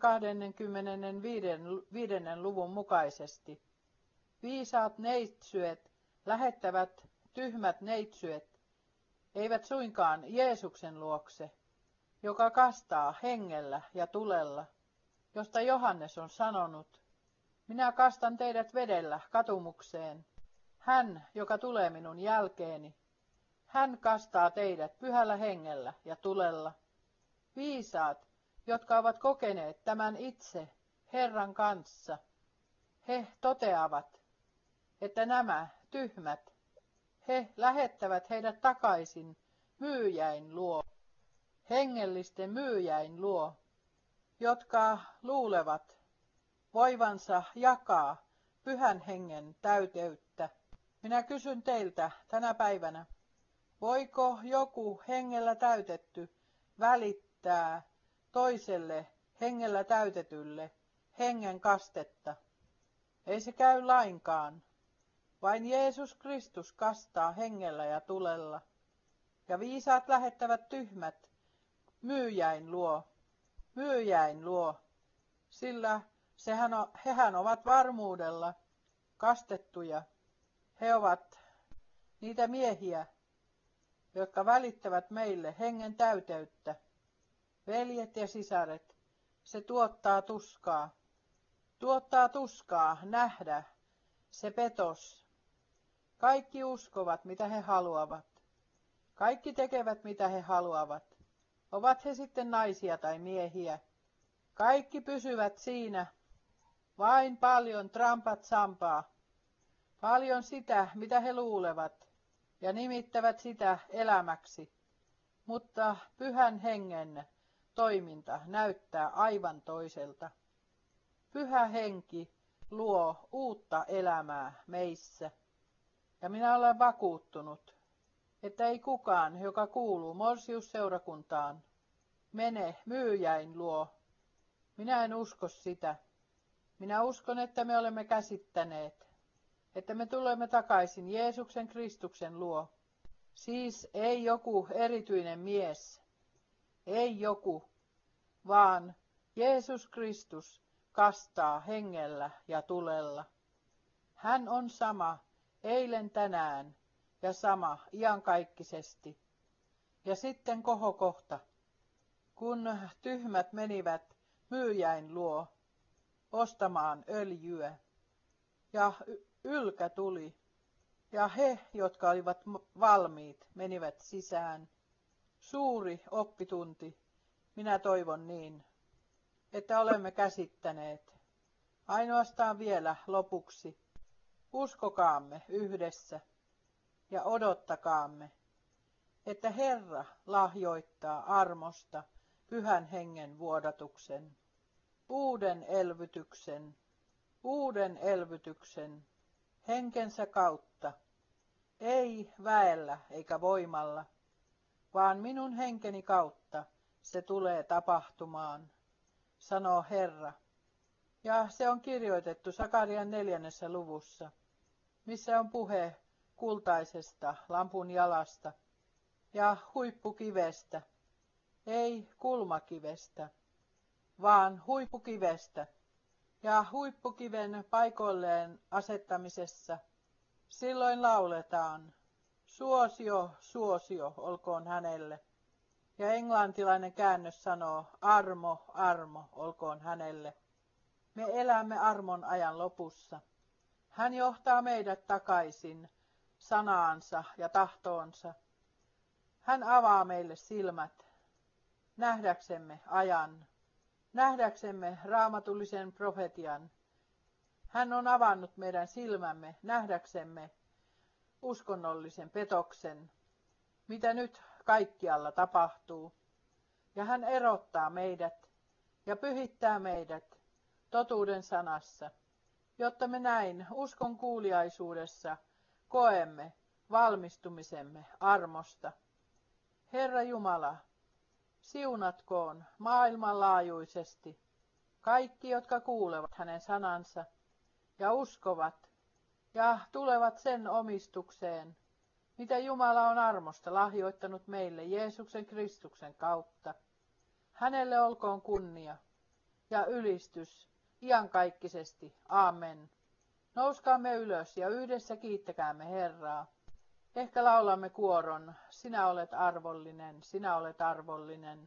25. luvun mukaisesti. Viisaat neitsyet lähettävät tyhmät neitsyet, eivät suinkaan Jeesuksen luokse, joka kastaa hengellä ja tulella, josta Johannes on sanonut, minä kastan teidät vedellä katumukseen. Hän, joka tulee minun jälkeeni, hän kastaa teidät Pyhällä Hengellä ja tulella. Viisaat, jotka ovat kokeneet tämän itse Herran kanssa, he toteavat, että nämä tyhmät, he lähettävät heidät takaisin myyjäin luo, hengellisten myyjäin luo, jotka luulevat voivansa jakaa Pyhän Hengen täyteyttä. Minä kysyn teiltä tänä päivänä, voiko joku hengellä täytetty välittää toiselle hengellä täytetylle hengen kastetta? Ei se käy lainkaan. Vain Jeesus Kristus kastaa hengellä ja tulella. Ja viisaat lähettävät tyhmät myyjäin luo, sillä hehän ovat varmuudella kastettuja. He ovat niitä miehiä, jotka välittävät meille hengen täyteyttä. Veljet ja sisaret, se tuottaa tuskaa. Tuottaa tuskaa nähdä se petos. Kaikki uskovat, mitä he haluavat. Kaikki tekevät, mitä he haluavat. Ovat he sitten naisia tai miehiä. Kaikki pysyvät siinä. Vain paljon trampat sampaa. Paljon sitä, mitä he luulevat, ja nimittävät sitä elämäksi. Mutta Pyhän Hengen toiminta näyttää aivan toiselta. Pyhä Henki luo uutta elämää meissä. Ja minä olen vakuuttunut, että ei kukaan, joka kuuluu Morsiusseurakuntaan, mene myyjäin luo. Minä en usko sitä. Minä uskon, että me olemme käsittäneet, että me tulemme takaisin Jeesuksen Kristuksen luo. Siis ei joku erityinen mies, ei joku, vaan Jeesus Kristus kastaa hengellä ja tulella. Hän on sama eilen tänään ja sama iankaikkisesti. Ja sitten kohokohta, kun tyhmät menivät myyjäin luo ostamaan öljyä ja ylkä tuli ja he, jotka olivat valmiit, menivät sisään. Suuri oppitunti, minä toivon niin, että olemme käsittäneet. Ainoastaan vielä lopuksi, uskokaamme yhdessä ja odottakaamme, että Herra lahjoittaa armosta Pyhän Hengen vuodatuksen, uuden elvytyksen henkensä kautta, ei väellä eikä voimalla, vaan minun henkeni kautta se tulee tapahtumaan, sanoo Herra. Ja se on kirjoitettu Sakarian 4. luvussa, missä on puhe kultaisesta lampun jalasta ja huippukivestä, ei kulmakivestä, vaan huippukivestä. Ja huippukiven paikoilleen asettamisessa silloin lauletaan, Suosio, suosio olkoon hänelle. Ja englantilainen käännös sanoo, armo, armo olkoon hänelle. Me elämme armon ajan lopussa. Hän johtaa meidät takaisin sanaansa ja tahtoonsa. Hän avaa meille silmät, nähdäksemme ajan, nähdäksemme raamatullisen profetian. Hän on avannut meidän silmämme, nähdäksemme uskonnollisen petoksen, mitä nyt kaikkialla tapahtuu. Ja hän erottaa meidät ja pyhittää meidät totuuden sanassa, jotta me näin uskon kuuliaisuudessa koemme valmistumisemme armosta. Herra Jumala, siunatkoon maailmanlaajuisesti kaikki, jotka kuulevat hänen sanansa ja uskovat ja tulevat sen omistukseen, mitä Jumala on armosta lahjoittanut meille Jeesuksen Kristuksen kautta. Hänelle olkoon kunnia ja ylistys iankaikkisesti. Aamen. Nouskaamme ylös ja yhdessä kiittäkäämme Herraa. Ehkä laulamme kuoron, sinä olet arvollinen, sinä olet arvollinen.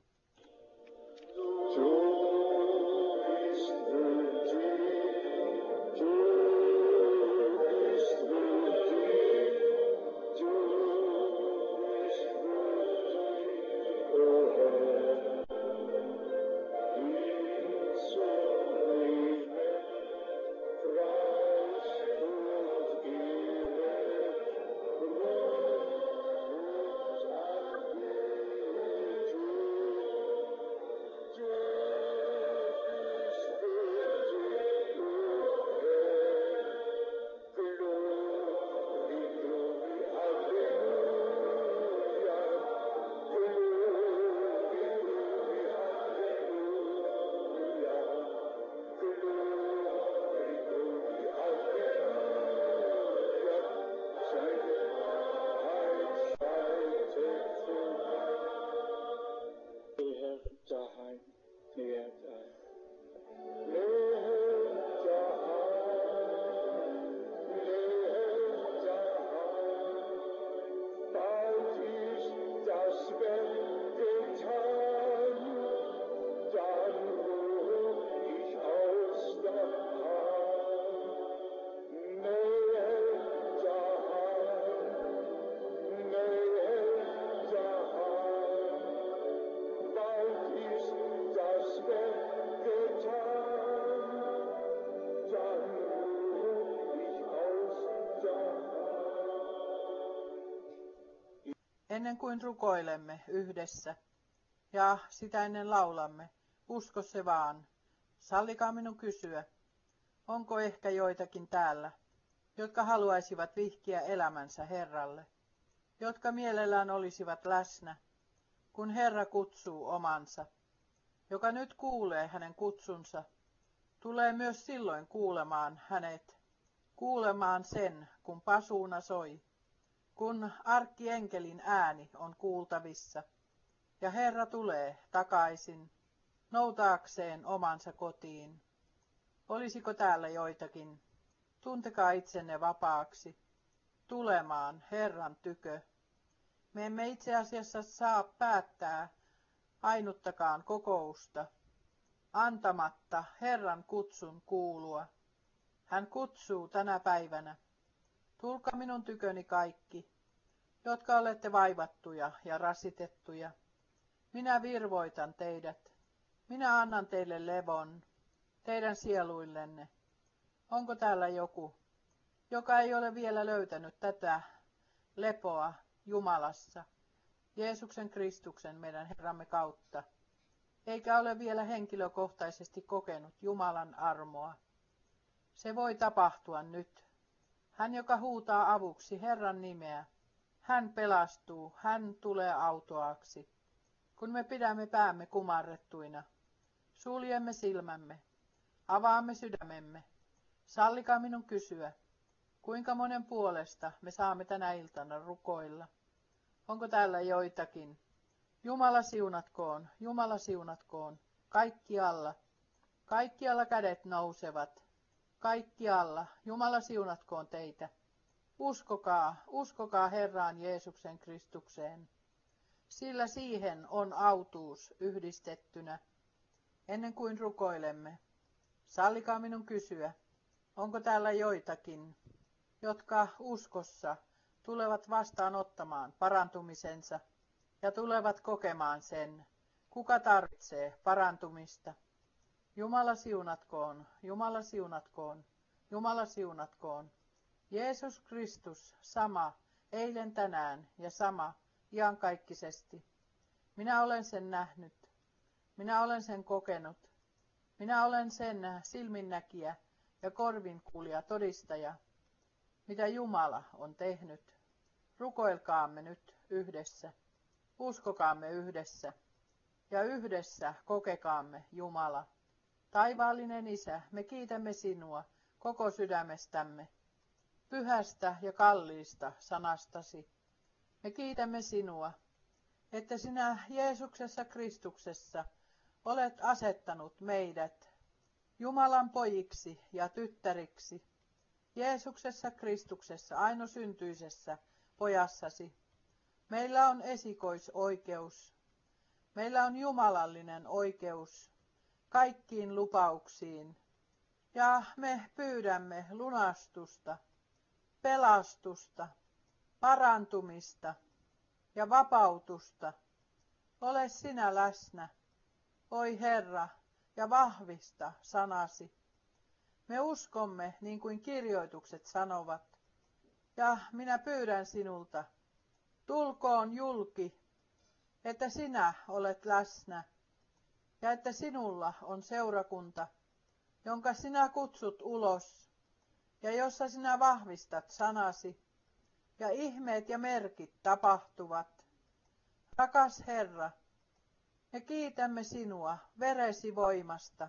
Ennen kuin rukoilemme yhdessä ja sitä ennen laulamme, usko se vaan. Sallikaa minun kysyä, onko ehkä joitakin täällä, jotka haluaisivat vihkiä elämänsä Herralle, jotka mielellään olisivat läsnä, kun Herra kutsuu omansa. Joka nyt kuulee hänen kutsunsa, tulee myös silloin kuulemaan hänet, kuulemaan sen, kun pasuuna soi. Kun arkkienkelin ääni on kuultavissa, ja Herra tulee takaisin, noutaakseen omansa kotiin. Olisiko täällä joitakin? Tuntekaa itsenne vapaaksi, tulemaan Herran tykö. Me emme itse asiassa saa päättää ainuttakaan kokousta, antamatta Herran kutsun kuulua. Hän kutsuu tänä päivänä. Tulkaa minun tyköni kaikki, jotka olette vaivattuja ja rasitettuja. Minä virvoitan teidät. Minä annan teille levon, teidän sieluillenne. Onko täällä joku, joka ei ole vielä löytänyt tätä lepoa Jumalassa, Jeesuksen Kristuksen meidän Herramme kautta, eikä ole vielä henkilökohtaisesti kokenut Jumalan armoa? Se voi tapahtua nyt. Hän, joka huutaa avuksi Herran nimeä, hän pelastuu, hän tulee autoaksi. Kun me pidämme päämme kumarrettuina, suljemme silmämme, avaamme sydämemme, sallikaa minun kysyä, kuinka monen puolesta me saamme tänä iltana rukoilla. Onko täällä joitakin? Jumala siunatkoon, kaikkialla. Kaikkialla kädet nousevat, kaikkialla. Jumala siunatkoon teitä. Uskokaa Herraan Jeesuksen Kristukseen, sillä siihen on autuus yhdistettynä. Ennen kuin rukoilemme, sallikaa minun kysyä, onko täällä joitakin, jotka uskossa tulevat vastaanottamaan parantumisensa ja tulevat kokemaan sen, kuka tarvitsee parantumista. Jumala siunatkoon, Jumala siunatkoon, Jumala siunatkoon. Jeesus Kristus sama, eilen, tänään ja sama, iankaikkisesti. Minä olen sen nähnyt, minä olen sen kokenut, minä olen sen silminnäkijä ja korvinkuulija todistaja, mitä Jumala on tehnyt. Rukoilkaamme nyt yhdessä, uskokaamme yhdessä ja yhdessä kokekaamme Jumala. Taivaallinen Isä, me kiitämme sinua koko sydämestämme, pyhästä ja kalliista sanastasi. Me kiitämme sinua, että sinä Jeesuksessa Kristuksessa olet asettanut meidät Jumalan pojiksi ja tyttäriksi, Jeesuksessa Kristuksessa ainosyntyisessä pojassasi. Meillä on esikoisoikeus, meillä on jumalallinen oikeus kaikkiin lupauksiin, ja me pyydämme lunastusta, pelastusta, parantumista ja vapautusta. Ole sinä läsnä, oi Herra, ja vahvista sanasi. Me uskomme niin kuin kirjoitukset sanovat, ja minä pyydän sinulta, tulkoon julki, että sinä olet läsnä, ja että sinulla on seurakunta, jonka sinä kutsut ulos, ja jossa sinä vahvistat sanasi, ja ihmeet ja merkit tapahtuvat. Rakas Herra, me kiitämme sinua veresi voimasta,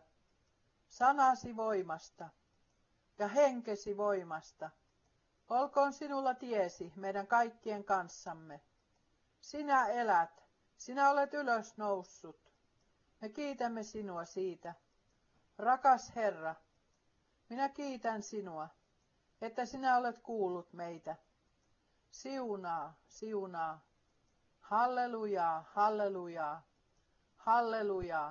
sanasi voimasta ja henkesi voimasta. Olkoon sinulla tiesi meidän kaikkien kanssamme. Sinä elät, sinä olet ylös noussut. Me kiitämme sinua siitä. Rakas Herra, minä kiitän sinua, että sinä olet kuullut meitä. Siunaa, siunaa. Hallelujaa, hallelujaa, hallelujaa,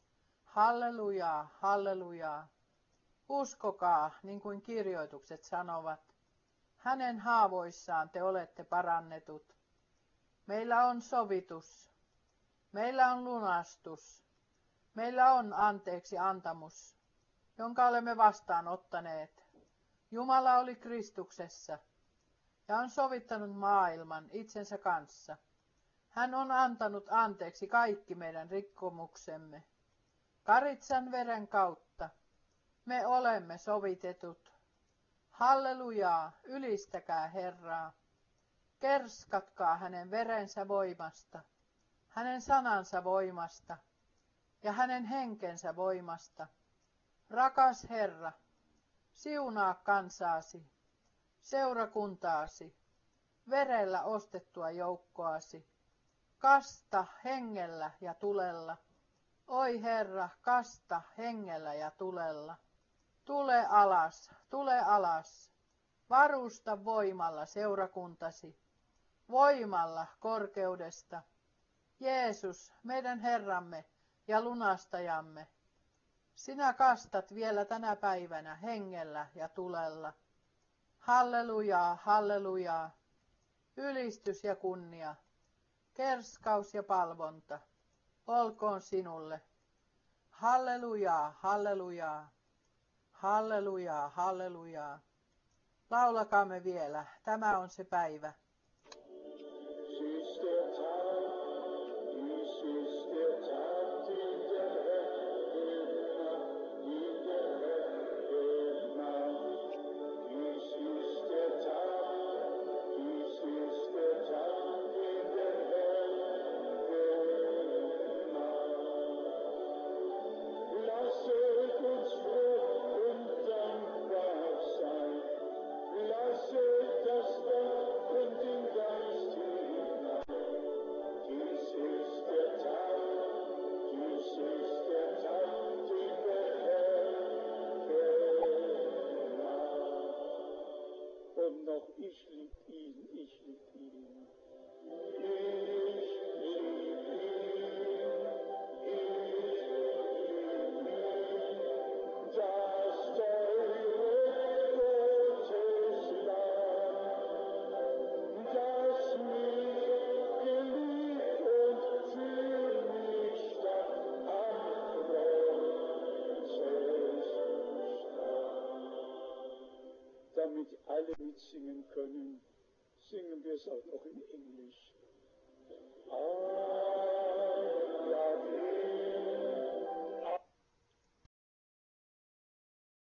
hallelujaa, hallelujaa. Uskokaa, niin kuin kirjoitukset sanovat. Hänen haavoissaan te olette parannetut. Meillä on sovitus. Meillä on lunastus. Meillä on anteeksi antamus, jonka olemme vastaanottaneet. Jumala oli Kristuksessa ja on sovittanut maailman itsensä kanssa. Hän on antanut anteeksi kaikki meidän rikkomuksemme. Karitsan veren kautta me olemme sovitetut. Hallelujaa, ylistäkää Herraa. Kerskatkaa hänen verensä voimasta, hänen sanansa voimasta ja hänen henkensä voimasta. Rakas Herra, siunaa kansaasi, seurakuntaasi, verellä ostettua joukkoasi. Kasta hengellä ja tulella. Oi Herra, kasta hengellä ja tulella. Tule alas, tule alas. Varusta voimalla seurakuntasi, voimalla korkeudesta. Jeesus, meidän Herramme ja lunastajamme, sinä kastat vielä tänä päivänä hengellä ja tulella. Hallelujaa, hallelujaa. Ylistys ja kunnia, kerskaus ja palvonta, olkoon sinulle. Hallelujaa, hallelujaa, hallelujaa, hallelujaa. Laulakaamme vielä, tämä on se päivä. Das Wort und damit alle mitsingen können, singen wir es auch noch in Englisch.